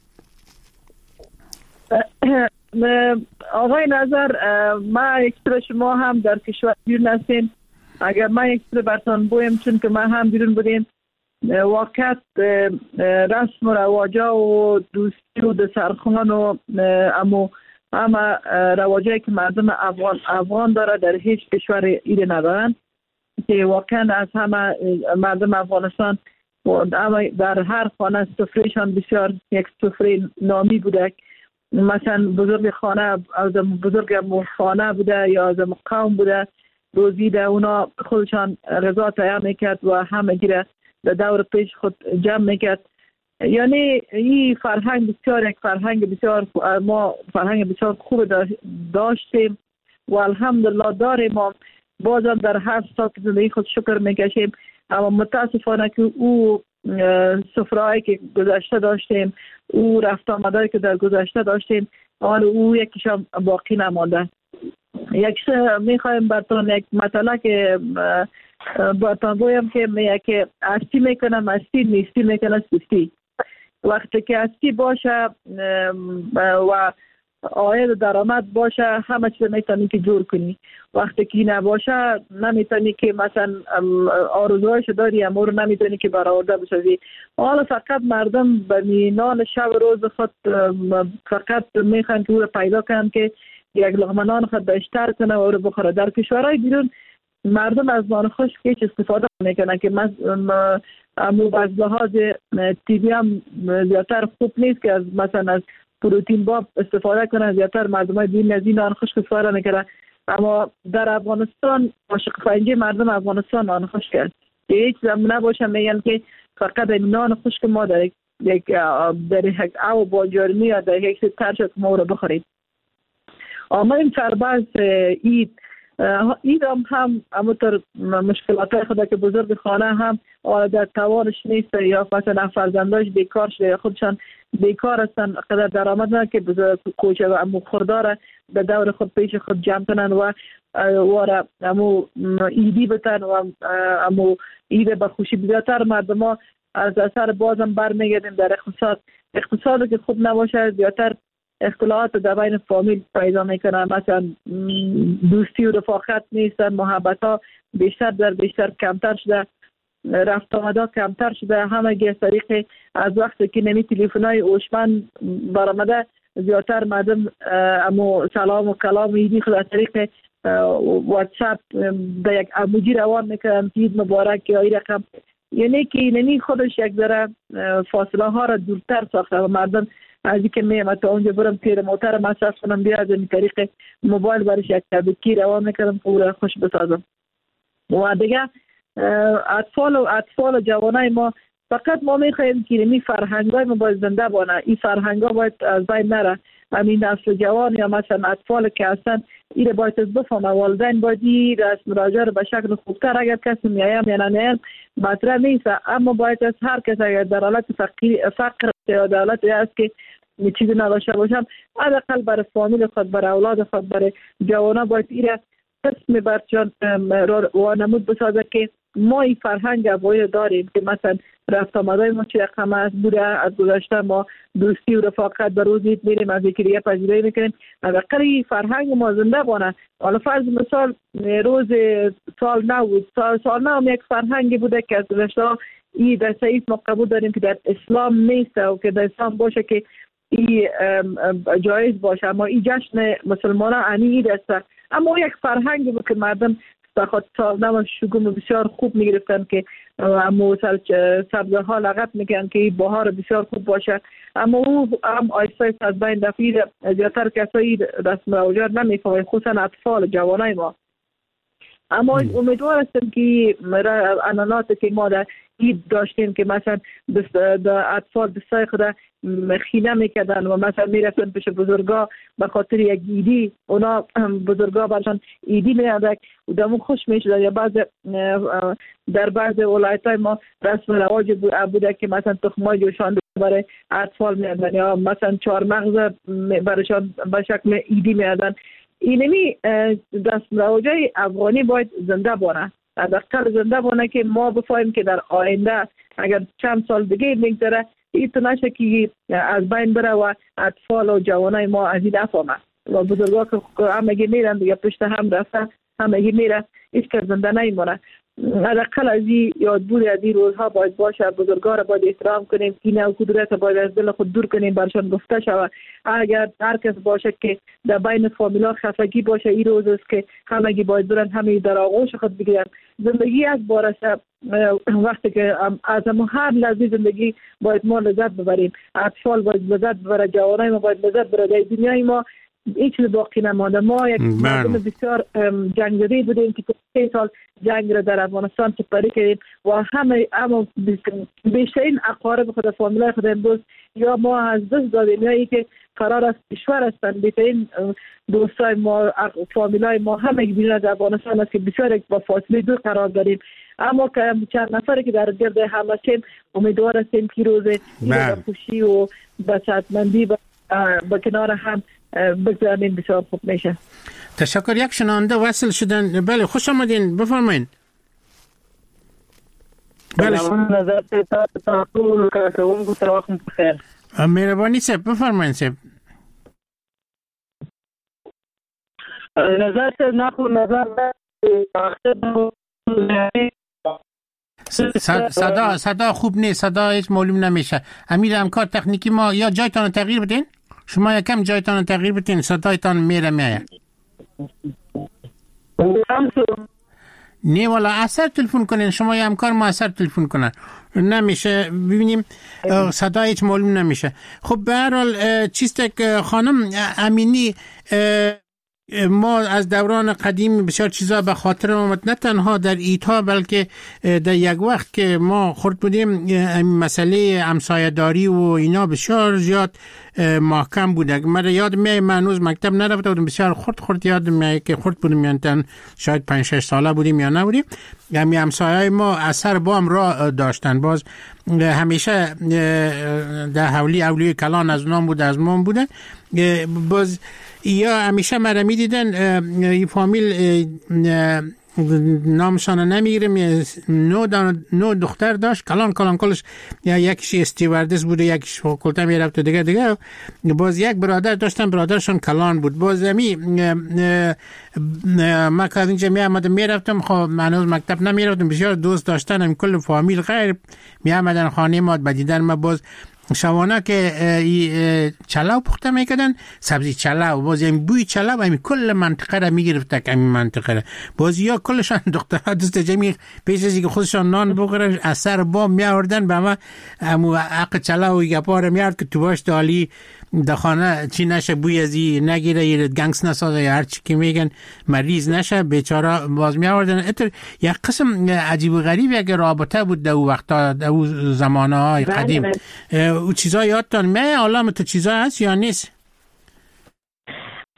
آقای نظر، ما اکثر شما هم در کشور بیرون هستیم. اگر ما اکثر برتان بویم، چون که ما هم بیرون بودیم، واقعیت رسم و رواجا و دوستی و دسترخوان و امو همه رواجایی که مردم افغان افغان داره در هیچ کشور ایده ندارن، که واقعا از همه مردم افغانستان در هر خانه سفرهشان بسیار یک سفره نامی بوده. مثلا بزرگ خانه از بزرگ خانه بوده یا از قوم بوده، روزی ده اونا خودشان غذا تیار میکرد و همه گیره در دور پیش خود جمع میکرد. یعنی این فرهنگ بسیار یک فرهنگ بسیار ما فرهنگ بسیار خوب داشتیم و الحمدلله داریم. ما بازم در هر سال که زندگی خود شکر میکشیم، اما متاسفانه که او سفرهایی که گذشته داشتیم، او رفت آمدایی که در گذشته داشتیم، آن او یکیشان باقی نمانده. یکیش میخوایم براتون یک مطلع که براتون بگویم که میگه که استی میکنم استی، نیستی میکنم سستی. وقتی که استی باشه و آید درآمد باشه، همه چیز میتونی که جور کنی. وقتی که نباشه نمیتونی که مثلا آرزوهایش داری اما رو نمیتونی که برآورده بسازی. حالا فقط مردم به نان شب روز خود فقط میخوان که او رو پیدا کنن که یک لقمه نان خود بیشتر کنه و او رو بخوره. در کشورهای بیرون مردم از نان خشک هیچ استفاده میکنن که امو از لحاظ طبی هم زیادتر خوب نیست که از مثلا از پروتئین باب استفاده کنن. زیادتر مردم های دین از این نان خشک استفاده میکنن. اما در افغانستان عاشق فنجی مردم افغانستان نان خشک کرد که هیچ زمینه باشه میگن که فقط نان خشک ما در یک در یک او باجرمی یا در یک ترش که ما رو بخورید. اما این سرباز اید اید هم هم همونطور مشکلات خود که بزرگ خانه هم در توانش نیست یا مثلا فرزنداش بیکار شده یا خودشان بیکار هستن، قدر درآمد نه که بزرگ کوچه و امو خورداره به دور خود پیش خود جمع کنن و واره امو ایدی بتن و امو ایده به خوشی. بیشتر مردم ها از اثر بازم برمیگردیم در اقتصاد. اقتصادی که خوب نباشه زیادتر اختلافات در بین فامیل پیدا میکنن، مثلا دوستی و رفاقت نیستن، محبت ها بیشتر در بیشتر کمتر شده، رفت آمده کمتر شده. همه از طریق از وقتی که نمی تلفن های اوشمن برآمده زیادتر مردم امو سلام و کلام ایدی خود از طریق واتساپ در یک اموجی روان میکنن که عید مبارک یا این رقم. یعنی که اینی خودش یک ذره فاصله ها را دورتر ساخته و مردم از اینکه میام تا اونجا برم تیر موتر مصرف کنم بیا از این طریق موبایل برش یک تبکی روان میکنم او را خوش بسازم. و دیگه اطفال و اطفال و جوانای ما فقط ما میخوایم که این فرهنگای ما باید زنده بانه. این فرهنگا باید از بین نره. همین نسل جوان یا مثلا اطفال که هستن این باید از بفهمه. والدین باید این رسم راجع رو به شکل خوبتر اگر کسی میایم یا نه مطرح نیست، اما باید از هر کس اگر در حالت فقیر فقر یا در حالت است که چیزی نداشته باشم، حداقل برای فامیل خود، برای اولاد خود، برای جوانا باید این قسم برچان وانمود بسازه که ما این فرهنگ افغانی داریم که مثلا رفت آمدای ما چه رقم است بوده. از گذشته ما دوستی و رفاقت به روز عید میریم، از یکی دیگه پذیرایی میکنیم. حداقل این فرهنگ ما زنده بانه. حالا فرض مثال روز سال نو سال, سال نو یک فرهنگی بوده که از گذشته این در صحیح ما قبول داریم که در اسلام نیست و که در اسلام باشه که این جایز باشه، اما این جشن مسلمان ها انی اید است. اما یک فرهنگی بود که مردم بخاطر سال نو شگون بسیار خوب میگرفتن که اما سبزه ها لغت میگن که این بهار بسیار خوب باشه، اما او هم آیسته از بین دفعی زیادتر کسایی رسم رواجات نمیفهمن، خصوصا اطفال جوانای ما. اما امیدوار هستم که انانات که ما در عید داشتیم که مثلا اطفال دستای خود خینه میکردن و مثلا میرفتن پیش بزرگا به خاطر یک ایدی، اونا بزرگا برشان ایدی میادن و دمون خوش میشدن. یا بعض در بعض ولایت های ما رسم رواج بوده که مثلا تخمای جوشانده برای اطفال میادن یا مثلا چهار مغز برشان به شکل ایدی میادن. اینمی رسم رواجای افغانی باید زنده بانه، حداقل زنده بانه که ما بفهمیم که در آینده اگر چند سال دیگه میگذره این تو نشه که از بین بره و اطفال و جوانای ما از این نفهمه و بزرگا که همگی میرن دیگه پشت هم رفته همگی میره، هیچ که زنده نیمونه. حداقل از این یاد بود از این روزها باید باشه. بزرگا را باید احترام کنیم، کینه و کدورت باید از دل خود دور کنیم، برشان گفته شود. اگر هر کس باشه که در بین فامیلا خفگی باشه، این روز است که همگی باید برن همه در آغوش خود بگیرن. زندگی از بارش وقتی که از ما هر لحظه زندگی باید ما لذت ببریم. اطفال باید لذت ببره، جوانای ما باید لذت ببره. در دنیای ما هیچ چیز باقی نمانده. ما یک مردم بسیار جنگ زده بودیم که سه سال جنگ را در افغانستان سپری کردیم و همه اما بیشترین اقارب خود، فامیلای خود امروز یا ما از دست دادیم یا ای که قرار است کشور هستند. بیشترین دوستای ما، فامیلای ما همه بیرون از افغانستان است که بسیار با فاصله دور قرار داریم. اما که چند نفری که در گرد هم هستیم امیدوار هستیم که روز خوشی و بساطمندی با کنار هم بگذاریم بسیار خوب میشه. تشکر. یک شنونده وصل شدن. بله خوش آمدین، بفرمایید. بله نظر تا تا طول کارکون کو تر وخت بخیر. مهربانی صاحب بفرمایید صاحب. نظر نه خو نظر صدا صدا خوب نیست، صدا هیچ معلوم نمیشه. امیر همکار تکنیکی ما یا جایتان تغییر بدین، شما یکم جایتان تغییر بدین، صدایتان میره میاد. نه والا اثر تلفن کنین، شما یا همکار ما اثر تلفن کنن نمیشه، ببینیم صدا هیچ معلوم نمیشه. خب به هر حال چیست که خانم امینی، ما از دوران قدیم بسیار چیزا به خاطر آمد، نه تنها در ایدها بلکه در یک وقت که ما خورد بودیم مسئله همسایه‌داری و اینا بسیار زیاد محکم بوده. من یاد میاد من هنوز مکتب نرفته بودم، بسیار خورد خورد یاد میاد که خورد بودیم، یعنی شاید پنج شش ساله بودیم یا نبودیم. یعنی همسایه‌های ما اثر با هم را داشتن. باز همیشه در حولی اولیه کلان از نام بود، از مام بودن. باز یا همیشه مرا می دیدن این فامیل نامشان نمیگیرم، نو نو دختر داشت کلان کلان کلش، یا یکیش استیواردس بوده، یکیش فاکولته میرفت و دیگه دیگه. باز یک برادر داشتن، برادرشان کلان بود. باز می ما که از اینجا می آمدم میرفتم، خب من از مکتب نمیرفتم، بسیار دوست داشتن هم کل فامیل غیر می آمدن خانه ما بدیدن. ما باز شوانه که چلاو پخته میکردن، سبزی چلاو، باز این بوی چلاو همین کل منطقه را میگرفت که همین منطقه را. باز یا کلشان دخترها دست جمعی پیش از اینکه خودشان نان بخورن اثر بام میآوردن به ما همو عق چلاو گپا را میارد که تو باش دالی دخانه چی نشه، بوی از این نگیره، یه گنگس نسازه یا هر چی که میگن مریض نشه. بیچاره باز میآوردن. اتر یک قسم عجیب و غریب یک رابطه بود در او وقتا، در او زمانه های قدیم. او چیزا یادتان میاد؟ حالا تو چیزا هست یا نیست؟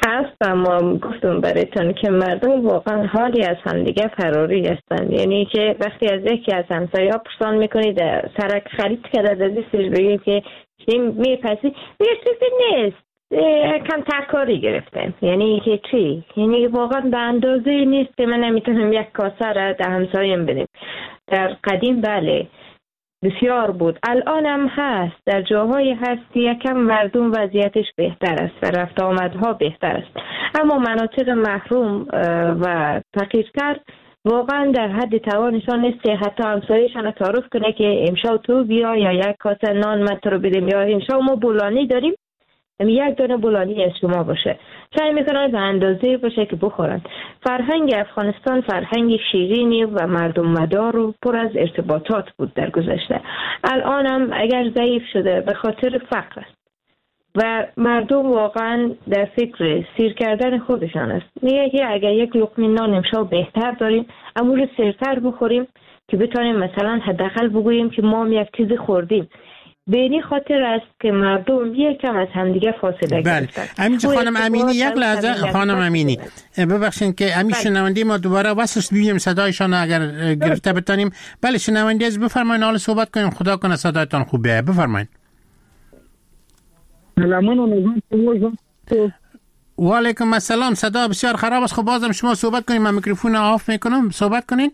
هستم. ما گفتم برایتون که مردم واقعا حالی از همدیگه فراری هستند. یعنی که وقتی از یکی از همسایه‌ها پرسان میکنید سرک خرید کرده از دستش بگید که میپسی میرسیده نیست، کم ترکاری گرفتم. یعنی که چی؟ یعنی واقعا به اندازه نیست که من نمیتونم یک کاسه را در همسایم بدیم. در قدیم بله بسیار بود، الان هم هست، در جاهای هست که یکم مردم وضعیتش بهتر است و رفت آمدها بهتر است، اما مناطق محروم و فقیرتر واقعا در حد توانشان نیست که حتی همسایه‌شان تعارف کنه که امشب تو بیا یا یک کاسه نان من تو رو بدیم، یا امشب ما بولانی داریم یک دونه بولانی از شما باشه. سعی میکنن به اندازه باشه که بخورن. فرهنگ افغانستان فرهنگ شیرینی و مردم مدار و پر از ارتباطات بود در گذشته. الان هم اگر ضعیف شده به خاطر فقر است و مردم واقعا در فکر سیر کردن خودشان است. میگه که اگر یک لقمه نان امشب بهتر داریم اما رو سرتر بخوریم که بتونیم مثلا حداقل بگوییم که ما هم یک چیز خوردیم. به این خاطر است که مردم یکم از همدیگه فاصله گرفتن. بله. امین خانم امینی یک لحظه خانم امینی ببخشید که امی شنونده ما دوباره واسش ببینیم صدایشان اگر گرفته بتونیم. بله شنونده از بفرمایید حالا صحبت کنیم. خدا کنه صدایتان خوب بیاد. بفرمایید. و علیکم السلام. صدا بسیار خراب است. خب بازم شما صحبت کنید. من میکروفون آف میکنم. صحبت کنید.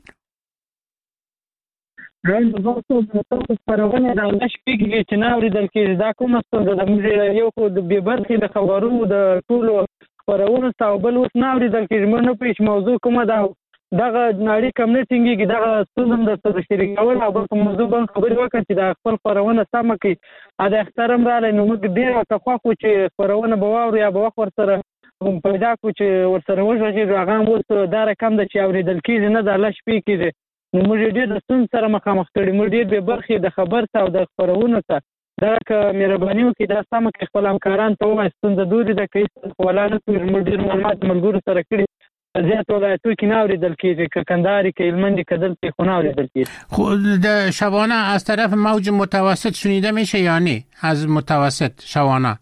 رنګ زاوسو د خبرونه د نش پیګي چې ناوري دل کې دا کومه ستونزه د موږ یو خو د بیبرخي د خبرو د ټولو خبرونه تاوبل وس ناوري دل کې موږ نه پېښ موضوع کومه دا دغه نړۍ کمیټینګي دغه ستونزه د سره شریکول او په موضوع باندې خبرې وکړي چې د خپل خبرونه سم کوي ا د احترام را لنو موږ ډیر تخوا خو چې خبرونه بواور یا بوخ ور سره پیدا کو چې ور سره وځي هغه وس دا رقم د چې اوریدل کې نه د لښ پی کې نو موږ ډېر د ستونزې سره مخامخ کړي. موږ ډېر بې برخې د خبر ته او د خپرونو ته دا که مهرباني وکړي دا سمه کړي خپل همکاران ته ووایي ستونزه دورې ده که هېڅ ولا نه کوي. موږ ډېر معلومات ملګرو سره کړي زیات ولایتو کې نه اورېدل کېږي که کندهار که هلمند که دلته خو نه اورېدل کېږي. خو د شبانه از طرف موج متوسط شنیده میشه یا نه؟ از متوسط شبانه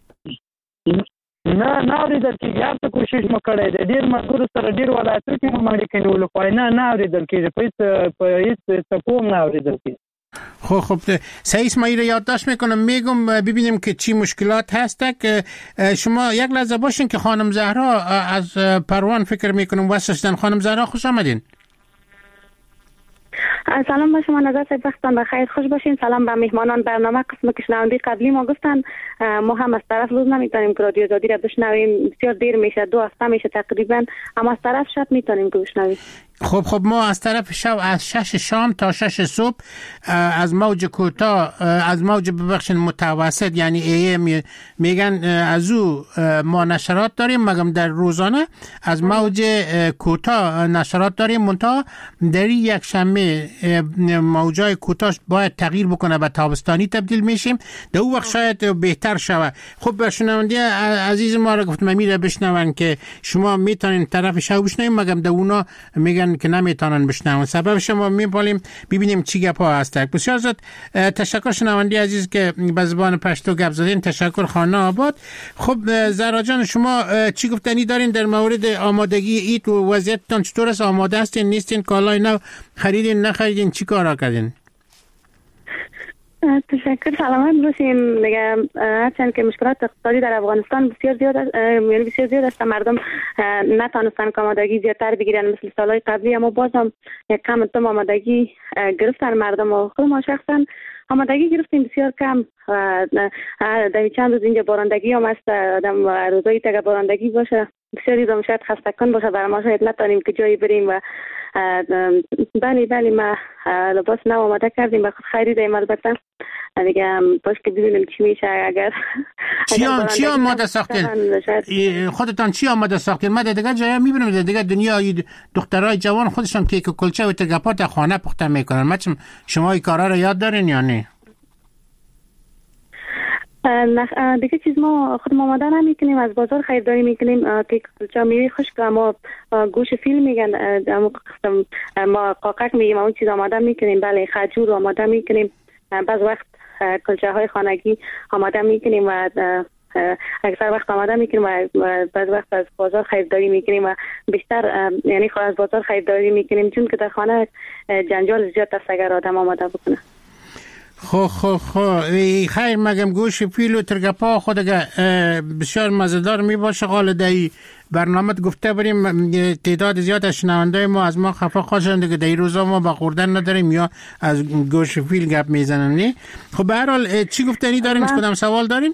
نه نه اورېدل کېږي. هر څه کوشش مو کړی دی ډېر ملګرو سره ډېر ولایتو کې مو اړیکې نیولو خو نه نه اورېدل کېږي په هېڅ په هېڅ څپو هم نه اورېدل کېږي. خب خب سعی اسماعیل رو یادداشت میکنم میگم ببینیم که چی مشکلات هست که شما یک لحظه باشین که خانم زهرا از پروان فکر میکنم واسه خانم زهرا خوش آمدین. سلام به شما نگاه صاحب، وقتتان بخیر، خوش باشین. سلام به مهمانان برنامه. قسم که شنونده قبلی ما گفتن ما هم از طرف روز نمیتونیم که رادیو آزادی را بشنویم، بسیار دیر میشه، دو هفته میشه تقریبا، اما از طرف شب میتونیم که بشنویم. خب خب ما از طرف شب از شش شام تا شش صبح از موج کوتاه از موج ببخشید متوسط یعنی ای میگن از او ما نشرات داریم، مگم در روزانه از موج کوتاه نشرات داریم. منتها در یک شنبه موجای کوتاه باید تغییر بکنه به تابستانی تبدیل میشیم، در اون وقت شاید بهتر شود. خب به شنونده عزیز ما را گفتم میره بشنون که شما میتونین طرف شب بشنویم، مگم در اونا میگن که نمیتونن بشنون. سبب شما میپالیم ببینیم چی گپا هست. بسیار زیاد تشکر شنونده عزیز که به زبان پشتو گپ زدین. تشکر خانه آباد. خب زهرا جان شما چی گفتنی دارین در مورد آمادگی ایت و وضعیتتان چطور است؟ آماده هستین نیستین؟ کالای نو خریدین نخریدین؟ چی کارا کردین؟ تشکر، سلامت باشین. دیگه هرچند که مشکلات اقتصادی در افغانستان بسیار زیاد است، یعنی بسیار زیاد است، مردم نتونستن که آمادگی زیادتر بگیرن مثل سالهای قبلی، اما باز هم یک کم تم آمادگی گرفتن مردم و خود ما شخصا آمادگی گرفتیم بسیار کم. در چند روز اینجا بارندگی هم است، آدم روزایی تا بارندگی باشه بسیار دیدم شاید خسته کن باشه برای ما، شاید نتونیم که جایی بریم. و بله بله ما لباس نو آماده کردیم و خود خریدیم البته دیگه، باش که ببینیم چی میشه. اگر چی هم چی آماده ساختین؟ خودتان چی آماده ساختین؟ ما دیگه جایی میبینم دیگه دنیا دخترای جوان خودشان کیک و کلچه و ترگپات خانه پخته میکنن. ما شما این کارا رو یاد دارین یا نه؟ دیگه چیز ما خود ما آماده نمیکنیم، از بازار خریداری میکنیم. کیک کلچه میوه خشک، ما گوش فیل میگن، ما قاقک میگیم، اون چیز آماده میکنیم. بله خجور آماده میکنیم، بعض وقت کلچه های خانگی آماده میکنیم و اکثر وقت آماده میکنیم و بعض وقت از بازار خریداری میکنیم و بیشتر یعنی خود از بازار خریداری میکنیم چون که در خانه جنجال زیاد است اگر آدم آماده بکنه. خو خو خو خیر مگم گوش فیل و ترگپا خود بسیار مزدار می باشه. قال دایی برنامه گفته بریم تعداد زیاد از شنونده ما از ما خفا خواهشند که در روزا ما با خوردن نداریم یا از گوش فیل گپ میزنن. نه خب به هر حال چی گفتنی دارین؟ کدام سوال دارین؟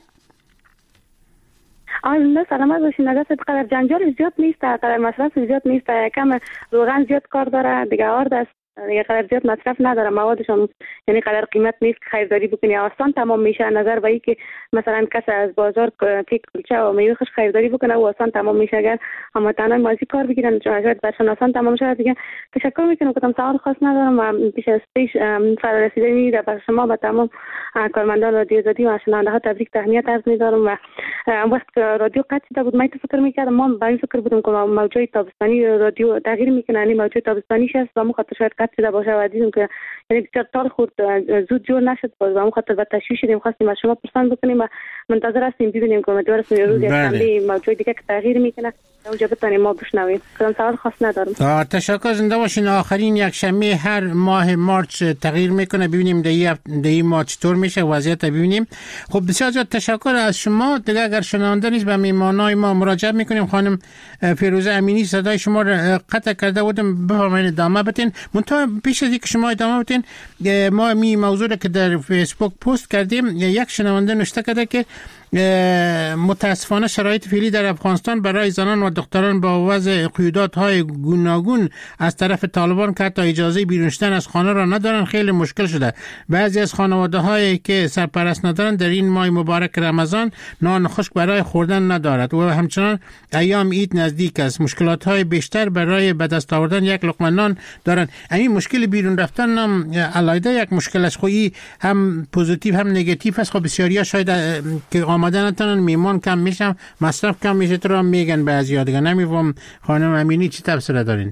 آن نه سلامت باشین. نگاه قدر جنجال زیاد نیست، قدر مصرف زیاد نیست، کم روغن زیاد کار داره دیگه، آرد است دیگه، قدر زیاد مصرف نداره، موادشون یعنی قدر قیمت نیست که خریداری بکنی آسان تمام میشه. نظر به این که مثلا کسی از بازار کیک کلچه و میوه خوش خریداری بکنه و آسان تمام میشه، اگر اما تنها مازی کار بگیرن شاید برشان آسان تمام شد دیگه. تشکر میکنم که تم سوال خاص ندارم و پیش از پیش فرارسیدنی در بر شما به تمام کارمندان رادیو آزادی و شنونده ها تبریک تهنیت عرض می‌دارم. و وقت رادیو قطع شده بود من تو فکر می‌کردم، ما با این فکر بودم که موجای تابستانی رادیو تغییر میکنه، یعنی موجای تابستانی شست و مخاطر شاید قطع شده باشه و دیدیم که یعنی بسیار تال خود زود جور نشد، باز با مخاطر به تشویش شدیم، خواستیم از شما پرسان بکنیم و منتظر هستیم ببینیم که امیدوار هستیم روز یک شنبه موجای دیگه که تغییر میکنه اونجا بتونیم ما بشنویم. کدام سوال خاص ندارم. تشکر، زنده باشین. آخرین یک شنبه هر ماه مارچ تغییر میکنه، ببینیم در این ماه چطور میشه وضعیت ببینیم. خب بسیار زیاد تشکر از شما. دیگه اگر شنونده نیست به میهمانای ما مراجعه میکنیم. خانم فیروزه امینی صدای شما را قطع کرده بودم، بفرمایید ادامه بدین. منتها پیش از اینکه شما ادامه بدین ما می موضوع که در فیسبوک پست کردیم، یک شنونده نوشته کرده که متاسفانه شرایط فعلی در افغانستان برای زنان و دختران با وضع قیودات‌های گوناگون از طرف طالبان که حتی اجازه بیرون شدن از خانه را ندارن خیلی مشکل شده. بعضی از خانواده‌هایی که سرپرست ندارن در این ماه مبارک رمضان نان خشک برای خوردن ندارد و همچنان ایام عید نزدیک است. مشکلات‌های بیشتر برای به دست آوردن یک لقمه نان دارن. این مشکل بیرون رفتن هم علاوه یک مشکل است، خویی هم پوزیتیو هم نگاتیو است. خب بسیاریا شاید که آماده نتونن، میمان کم میشم، مصرف کم میشه، تو را میگن بعضیا دیگه. نمیفهم خانم امینی چی تفسیر دارین؟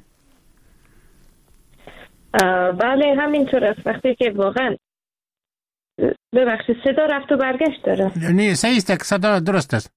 بله همینطور است. وقتی که واقعا ببخشید صدا رفت و برگشت داره. نه صحیح است، صدا درست است.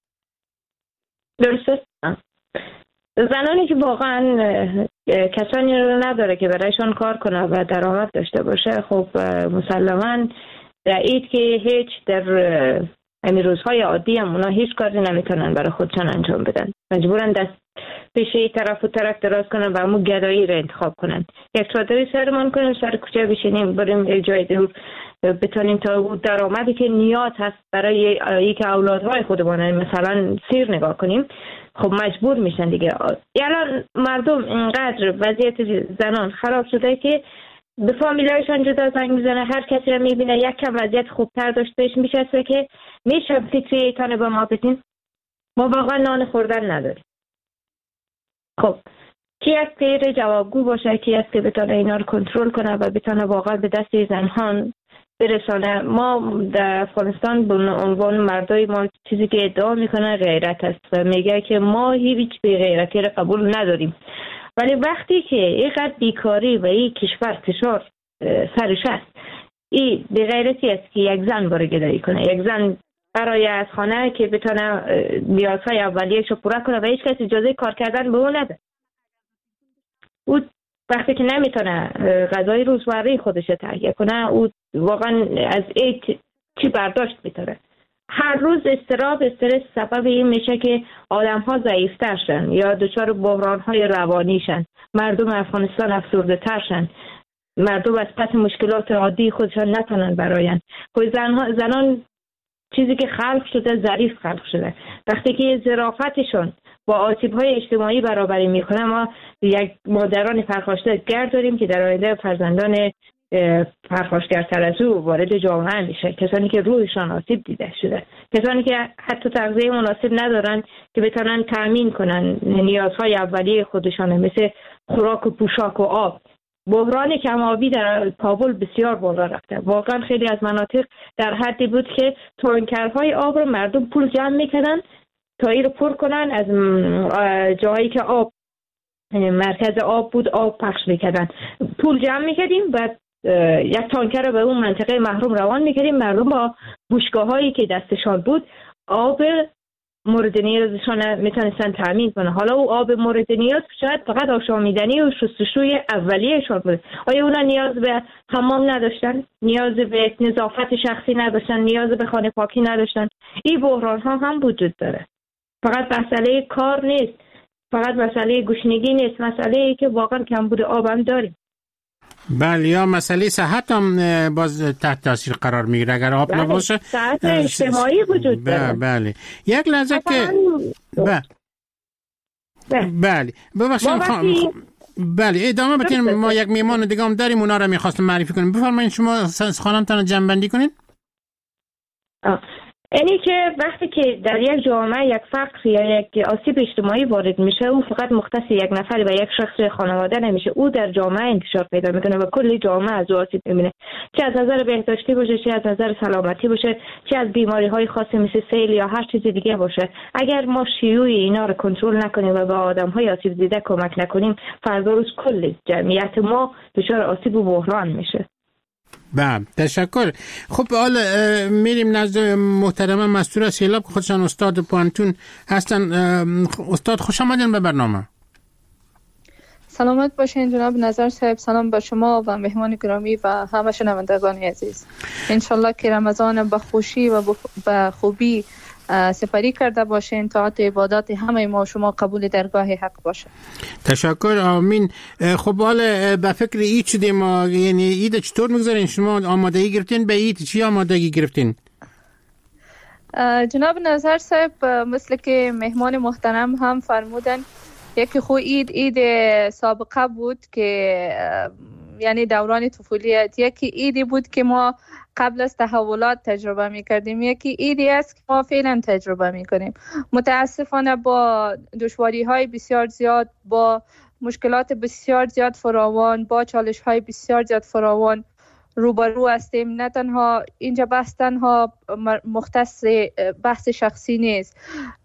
درست است. زنانی که واقعا کسانی رو نداره که برایشان کار کنه و درآمد داشته باشه، خب مسلماً در عید که هیچ در همین روزهای عادی هم اونا هیچ کاری نمیتونن برای خودشان انجام بدن، مجبورن دست پیش این طرف و طرف دراز کنن و همون گدایی رو انتخاب کنن. یک چادری سرمان کنیم، سر کوچه بشینیم، بریم یک جای دور بتونیم تا درآمدی که نیاز هست برای یک اولادهای خودمون مثلا سیر نگاه کنیم، خب مجبور میشن دیگه. الان مردم اینقدر وضعیت زنان خراب شده که به فامیلایشان جدا زنگ میزنه، هر کسی رو میبینه یک کم وضعیت خوبتر داشته میشه که میشه فکری ایتانه با ما بدین، ما واقعا نان خوردن نداریم. خب کی است که جوابگو باشه، کی است که بتونه اینا رو کنترل کنه و بتونه واقعا به دست زنان برسانه؟ ما در افغانستان به عنوان مردای ما چیزی که ادعا میکنه غیرت است و میگه که ما هیچ بی غیرتی رو قبول نداریم. ولی وقتی که اینقدر بیکاری و این کشور فشار سرش است، این بی‌غیرتی است که یک زن باره گدایی کنه، یک زن برای از خانه که بتونه نیازهای اولیه‌اش رو پوره کنه و هیچ کس اجازه کار کردن به اون نده. او وقتی که نمیتونه غذای روزمره خودش رو تهیه کنه، او واقعا از این چی برداشت میتونه؟ هر روز استراب استرس سبب این میشه که آدم ها ضعیفتر شن یا دچار بحران های روانی شن، مردم افغانستان افسرده تر شن، مردم از پس مشکلات عادی خودشان نتونن براین. خب زن زنان چیزی که خلق شده ظریف خلق شده، وقتی که ظرافتشون با آسیب‌های اجتماعی برابری میکنه، ما یک مادران پرخاشگر داریم که در آینده فرزندان پرخاشگرتر از او وارد جامعه میشه، کسانی که روحشان آسیب دیده شده، کسانی که حتی تغذیه مناسب ندارن که بتونن تامین کنن نیازهای اولیه خودشان مثل خوراک و پوشاک و آب. بحران کم‌آبی در کابل بسیار بالا رفته. واقعا خیلی از مناطق در حدی بود که تانکرهای آب رو مردم پول جمع میکردن تا این رو پر کنن، از جایی که آب مرکز آب بود آب پخش میکردن، پول جمع میکردیم و یک تانکر رو به اون منطقه محروم روان میکردیم، مردم با بوشگاه هایی که دستشان بود آب مورد نیازشان میتونستن تامین کنه. حالا او آب مورد نیاز شاید فقط آشامیدنی و شستشوی اولیه‌شان بود. آیا اونا نیاز به حمام نداشتن؟ نیاز به نظافت شخصی نداشتن؟ نیاز به خانه پاکی نداشتن؟ این بحران ها هم وجود داره. فقط مسئله کار نیست، فقط مسئله گشنگی نیست، مسئله ای که واقعا کمبود آب هم داریم. بله، یا مسئله صحت هم باز تحت تاثیر قرار میگیره اگر آب بله. نباشه. صحت اجتماعی وجود داره. بله. یک لحظه که بله بله ببخشید خانم، بله ادامه بدین. ما یک میهمان دیگه هم داریم، اونا رو میخواستم معرفی کنیم. بفرمایید شما خانمتون جمع بندی کنین. آه. اینی که وقتی که در یک جامعه یک فقر یا یک آسیب اجتماعی وارد میشه، او فقط مختص یک نفر و یک شخص یا خانواده نمیشه، او در جامعه انتشار پیدا میکنه و کل جامعه از او آسیب میبینه، چه از نظر بهداشتی باشه، چه از نظر سلامتی باشه، چه از بیماری های خاصی مثل سیل یا هر چیز دیگه باشه. اگر ما شیوع اینا رو کنترل نکنیم و به آدم های آسیب دیده کمک نکنیم، فردا روز کل جمعیت ما دچار آسیب و بحران میشه. بله، تشکر. خب حالا میریم نزد محترم مستور سیلاب، خودشان استاد پوانتون هستن. استاد خوش آمدین به برنامه. سلامت باشین جناب نظر صاحب. سلام به شما و مهمان گرامی و همه شنوندگان عزیز. انشالله که رمضان به خوشی و به خوبی سپری کرده باشین، طاعت عبادات همه ما شما قبول درگاه حق باشه. تشکر، آمین. خب حالا به فکر عید شدیم، یعنی عید چطور میگذارین شما؟ آمادگی گرفتین به عید؟ چی آمادگی گرفتین؟ جناب نظر صاحب، مثل که مهمان محترم هم فرمودن، یکی خو عید عید سابقه بود که یعنی دوران طفولیت، یکی عیدی بود که ما قبل از تحولات تجربه می کردیم، یکی ایدی است که ما فعلا تجربه می کنیم. متاسفانه با دشواری های بسیار زیاد، با مشکلات بسیار زیاد فراوان، با چالش های بسیار زیاد فراوان روبرو هستیم. نه تنها اینجا بحث تنها مختص بحث شخصی نیست،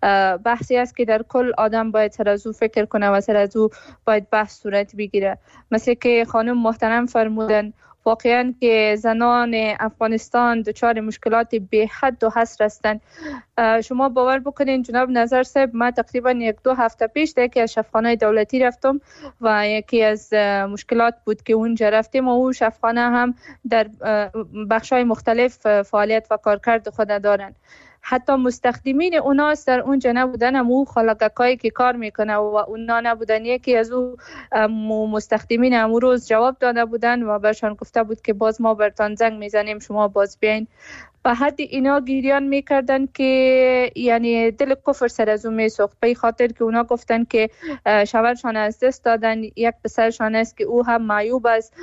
بحثی است که در کل آدم باید سر از او فکر کنه و سر از او باید بحث صورت بگیره. مثل که خانم محترم فرمودن، واقعا که زنان افغانستان دچار مشکلات به حد و حصر هستند. شما باور بکنین جناب نظر صاحب، ما تقریبا یک دو هفته پیش در یکی از شفاخانه دولتی رفتم و یکی از مشکلات بود که اونجا رفتیم و اون شفاخانه هم در بخش‌های مختلف فعالیت و کارکرد خود دارند. حتی مستخدمین اوناس در اونجا نبودن، امو خالقکایی که کار میکنه و اونا نبودن. یکی از او مستخدمین امو روز جواب داده بودن و برشان گفته بود که باز ما برتان زنگ میزنیم، شما باز بیاین. به حد اینا گریان میکردن که یعنی دل کفر سر از اون میسوخت، به خاطر که اونا گفتن که شوهرشان از دست دادن. یک پسرشان است که او هم معیوب است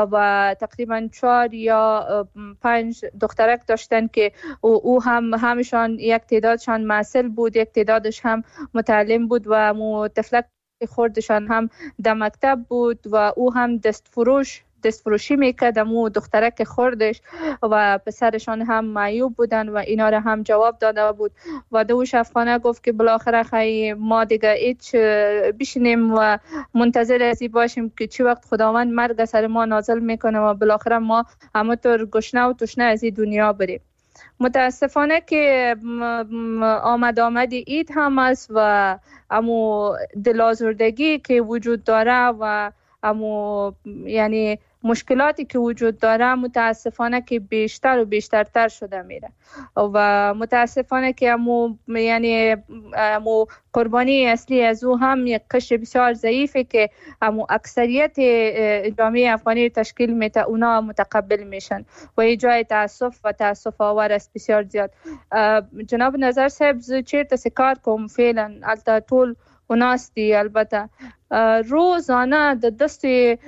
و تقریبا چهار یا پنج دخترک داشتن که او هم همشان یک تعدادشان معسل بود، یک تعدادش هم متعلم بود و متفلک خوردشان هم در مکتب بود و او هم دست فروش دست فروشی میکرد. مو دخترک خوردش و پسرشان هم معیوب بودن و اینا را هم جواب داده بود و دو شفاخانه گفت که بالاخره خیلی ما دیگه هیچ بشینیم و منتظر ازی باشیم که چی وقت خداوند مرگ سر ما نازل میکنه و بالاخره ما همونطور گشنه و تشنه از این دنیا بریم. متاسفانه که آمد آمد عید هم است و امو دلازردگی که وجود داره و امو یعنی مشکلاتی که وجود داره متاسفانه که بیشتر و بیشترتر شده میره و متاسفانه که امو یعنی امو قربانی اصلی از او هم یک قشر بسیار ضعیفه که امو اکثریت جامعه افغانی تشکیل میده، اونا متقبل میشن و این جای تاسف و تاسف آور است بسیار زیاد. جناب نظر صاحب، چیرته سکار کوم فعلا البته طول اوناستی، البته روزانه د دست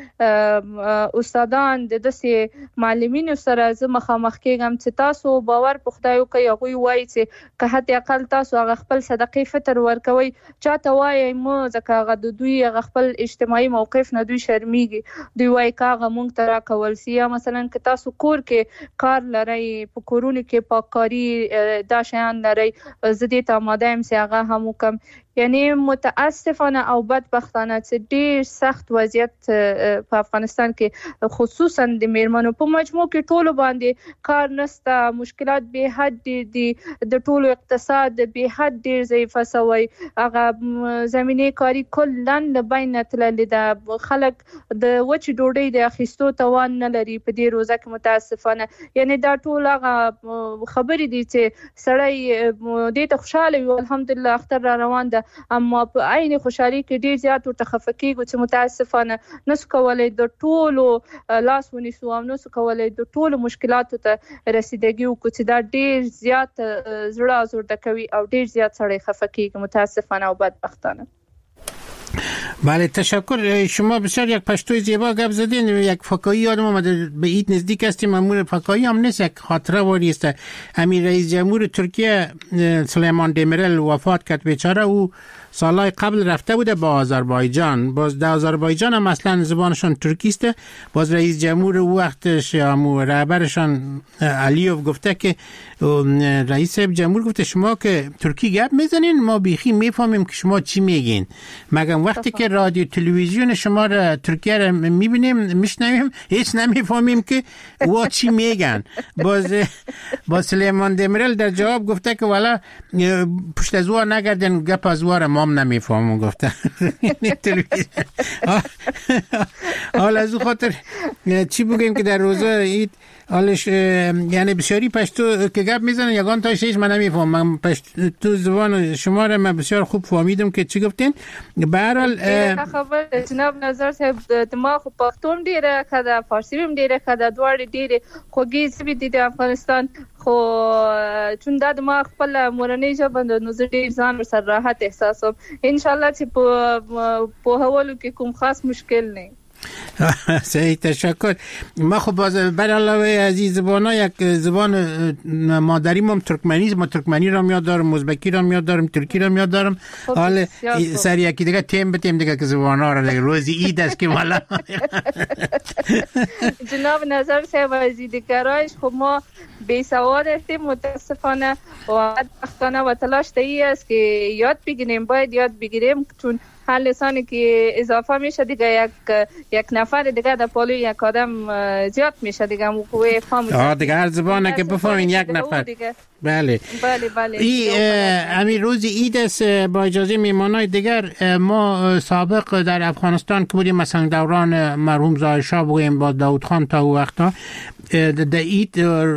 استادان د دست معلمین سره زه مخامخ کېږم چې تاسو باور په خدای وکړئ، هغوی وایي چې که حتی اقل تاسو هغه خپل صدقې فطر ورکوئ چاته وایئ مه، ځکه هغه د دوی هغه خپل اجتماعي موقف نه دوی شرمیږي. دوی وایي که هغه موږ ته راکول سي، یا مثلا که تاسو کور کې کار لرئ، په کورونو کې پاککاري دا شیان لرئ، زه دې ته آماده یم چې هغه هم وکړم. یعنی متاسفانه او بدبختانه میکنه چې ډیر سخت وضعیت په افغانستان کې خصوصا د میرمنو په مجموع کې ټولو باندې کار نشته، مشکلات به حد دي، د ټولو اقتصاد به حد ډیر ضعیف شوی، هغه زمینه کاری کلا له بین تللی ده، خلک د وچ ډوډۍ د اخیستو توان نه لري په دې روزه کې متاسفانه. یعنی دا ټول هغه خبرې دي چې سړی دې ته خوشاله وي الحمدلله اختر را روان ده، اما په عین خوشحالي کې ډیر زیات ورته خفه کېږو چې متاسفانه نسو کولی د ټولو لاس ونیسو او نسو کولی د ټولو مشکلاتو ته رسیدګي وکړو چې دا ډیر زیات زړه آزرده کوي او ډیر زیات سړی خفه کېږي متاسفانه او بدبختانه. بله تشکر. شما بسیار یک پشتوی زیبا گپ زدین. یک فکایی یادم اومده به عید نزدیک هستیم، امور فکایی هم نیست، یک خاطره واری است. امیر رئیس جمهور ترکیه سلیمان دمیرل وفات کرد بیچاره. او سالهای قبل رفته بوده با آذربایجان، باز در آذربایجان هم اصلا زبانشان ترکی است. باز رئیس جمهور او وقتش امو رهبرشان علیوف گفته که رئیس جمهور گفته شما که ترکی گپ میزنین ما بیخی میفهمیم که شما چی میگین، مگر وقتی که رادیو تلویزیون شما را ترکیه را میبینیم میشنویم هیچ نمیفهمیم که وا چی میگن. باز باز سلیمان دمیرل در جواب گفته که والا پشت از وا نگردن گپ از وا ما هم نمیفهمم گفته. حالا از خاطر چی بگیم که در روزه عید حالش یعنی بسیاری پشتو که گپ میزنن یگان تا شیش من نمیفهم. من پشتو زبان شما را من بسیار خوب فهمیدم که چی گفتین. به هر حال خبر جناب نظر صاحب دماغ پښتون ډیره کده، فارسی هم ډیره کده، دوړ ډیره خوږی سبي د افغانستان خو چون دا دماغ خپل مورنۍ ژبه نو زه ډیر ځان سره راحت احساسوم. ان شاء الله چې په په هولو کې کوم خاص مشکل نه. صحیح تشکر. ما خب باز بر علاوه از این زبان ها یک زبان مادریم هم ترکمنی، ما ترکمنی را میاد دارم، ازبکی را میاد دارم، ترکی را میاد دارم. حالا سر یکی دیگه تیم به تیم دیگه که زبان ها را دیگه روزی عید است که مالا جناب نظر صاحب از دیگرایش خب ما بی سواد هستیم متاسفانه و بدبختانه و تلاش تایی است که یاد بگیریم، باید یاد بگیریم چون هر لسانی که اضافه میشه دیگه یک یک نفر دیگه در پالوی یک آدم زیاد میشه دیگه موقوی فهم. آه دیگه هر زبانه که بفهمین یک نفر. بله بله بله. ای امی روز عید است. با اجازه میمانای دیگر ما سابق در افغانستان که بودیم مثلا دوران مرحوم ظاهر شاه بگویم با داود خان تا او وقتا در عید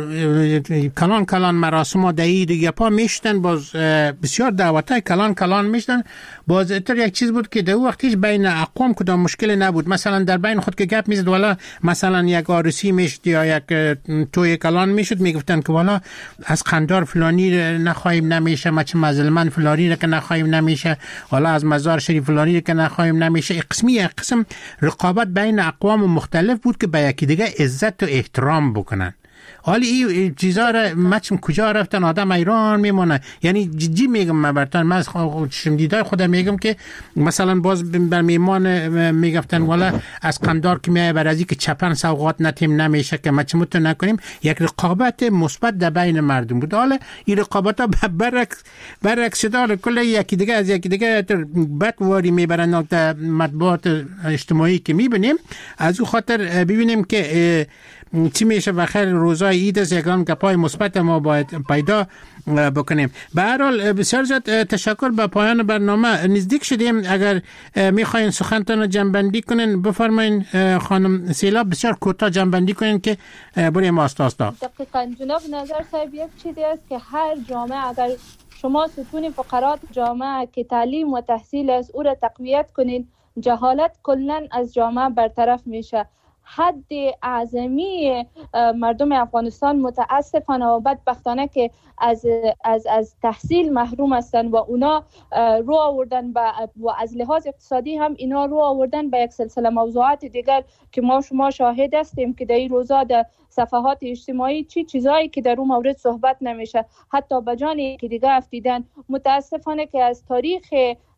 کلان کلان مراسم ها در عید گپا میشتن، باز بسیار دعوت های کلان کلان میشتن. باز اتر یک چیز بود که در او وقتیش بین اقوام کدام مشکل نبود، مثلا در بین خود که گپ میزد والا مثلا یک آرسی میشد یا یک توی کلان میشد میگفتن که والا از قندار فلانی نخواهیم نمیشه، ما چه مظلمن فلانی را که نخواهیم نمیشه، والا از مزار شریف فلانی را که نخواهیم نمیشه. قسمی یک قسم رقابت بین اقوام مختلف بود که به یکی دیگه عزت و احترام بکنن. حالا این چیزا را مچم کجا رفتن آدم ایران میمونه. یعنی جدی میگم من برتن من شمدیدای خودم میگم که مثلا باز بر میمان میگفتن والا از قندار که میای برازی که چپن سوغات نتیم نمیشه که مچمتو نکنیم. یک رقابت مثبت در بین مردم بود. حالا این رقابت ها برعکس برعکس شده. حالا کل یکی دیگه از یکی دیگه بد واری میبرن در مطبوعات اجتماعی که میبینیم. از اون خاطر ببینیم که چی میشه بخیر روزای عید است، یکان گپای مثبت ما باید پیدا بکنیم. به هر حال بسیار زیاد تشکر. به پایان برنامه نزدیک شدیم. اگر میخواین سخنتون جنبندی کنین بفرمایین خانم سیلاب، بسیار کوتاه جنبندی کنین که بریم آستا آستا. دقیقاً جناب نظر صاحب یک چیزی است که هر جامعه اگر شما ستون فقرات جامعه که تعلیم و تحصیل است او را تقویت کنین، جهالت کلاً از جامعه برطرف میشه. حد اعظمی مردم افغانستان متاسفانه و بدبختانه که از از از تحصیل محروم هستند و اونا رو آوردن و از لحاظ اقتصادی هم اینا رو آوردن به یک سلسله موضوعات دیگر که ما شما شاهد هستیم که در این روزا در صفحات اجتماعی چی چیزایی که در اون مورد صحبت نمیشه، حتی به جانی که دیگه افتیدن. متاسفانه که از تاریخ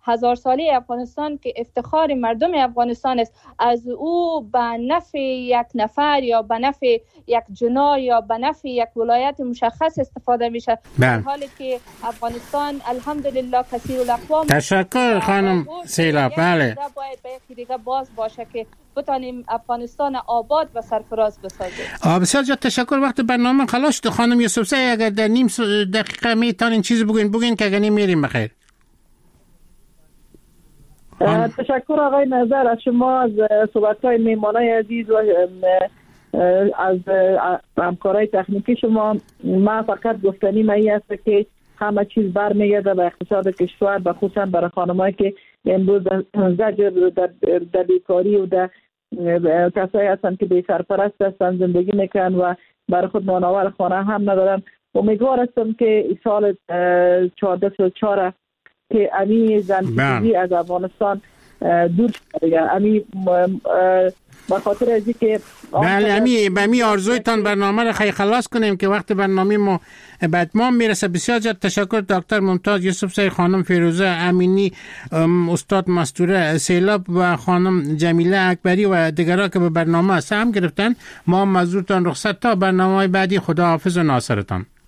هزار ساله افغانستان که افتخار مردم افغانستان است، از او به نفع یک نفر یا به نفع یک جنا یا به نفع یک ولایت مشخص استفاده میشه، در حالی که افغانستان الحمدلله کثیر الاقوام. تشکر خانم سیلاب. بله باید به یکی دیگه باز باشه که بتانیم افغانستان آباد و سرفراز بسازیم. بسیار زیاد تشکر. وقت برنامه خلاص شد. خانم یوسفزی اگر در نیم دقیقه میتونین چیزی بگین بگین که اگر میریم بخیر. تشکر آقای نظر از شما، از صحبت‌های میهمانای عزیز و از همکارای تکنیکی شما. من فقط گفتنی مایی است که همه چیز برمیگرده به اقتصاد کشور، به خصوصا برای خانمایی که امروز زجر در در بیکاری و در کسایی هستند که بی سرپرست هستند زندگی میکنن و برای خود مانور خانه هم ندارن. امیدوار هستم که سال چهارده و چهار که امی زندگی از افغانستان دور شده، امی با خاطر ازی که بله امی به می آرزویتان برنامه را خیلی خلاص کنیم که وقت برنامه ما به اتمام میرسه. بسیار زیاد تشکر دکتر ممتاز یوسفزی، خانم فیروزه امینی، استاد مستوره سیلاب و خانم جمیله اکبری و دیگران که به برنامه سهم گرفتن. ما مزورتان رخصت تا برنامه بعدی. خدا حافظ و ناصرتان.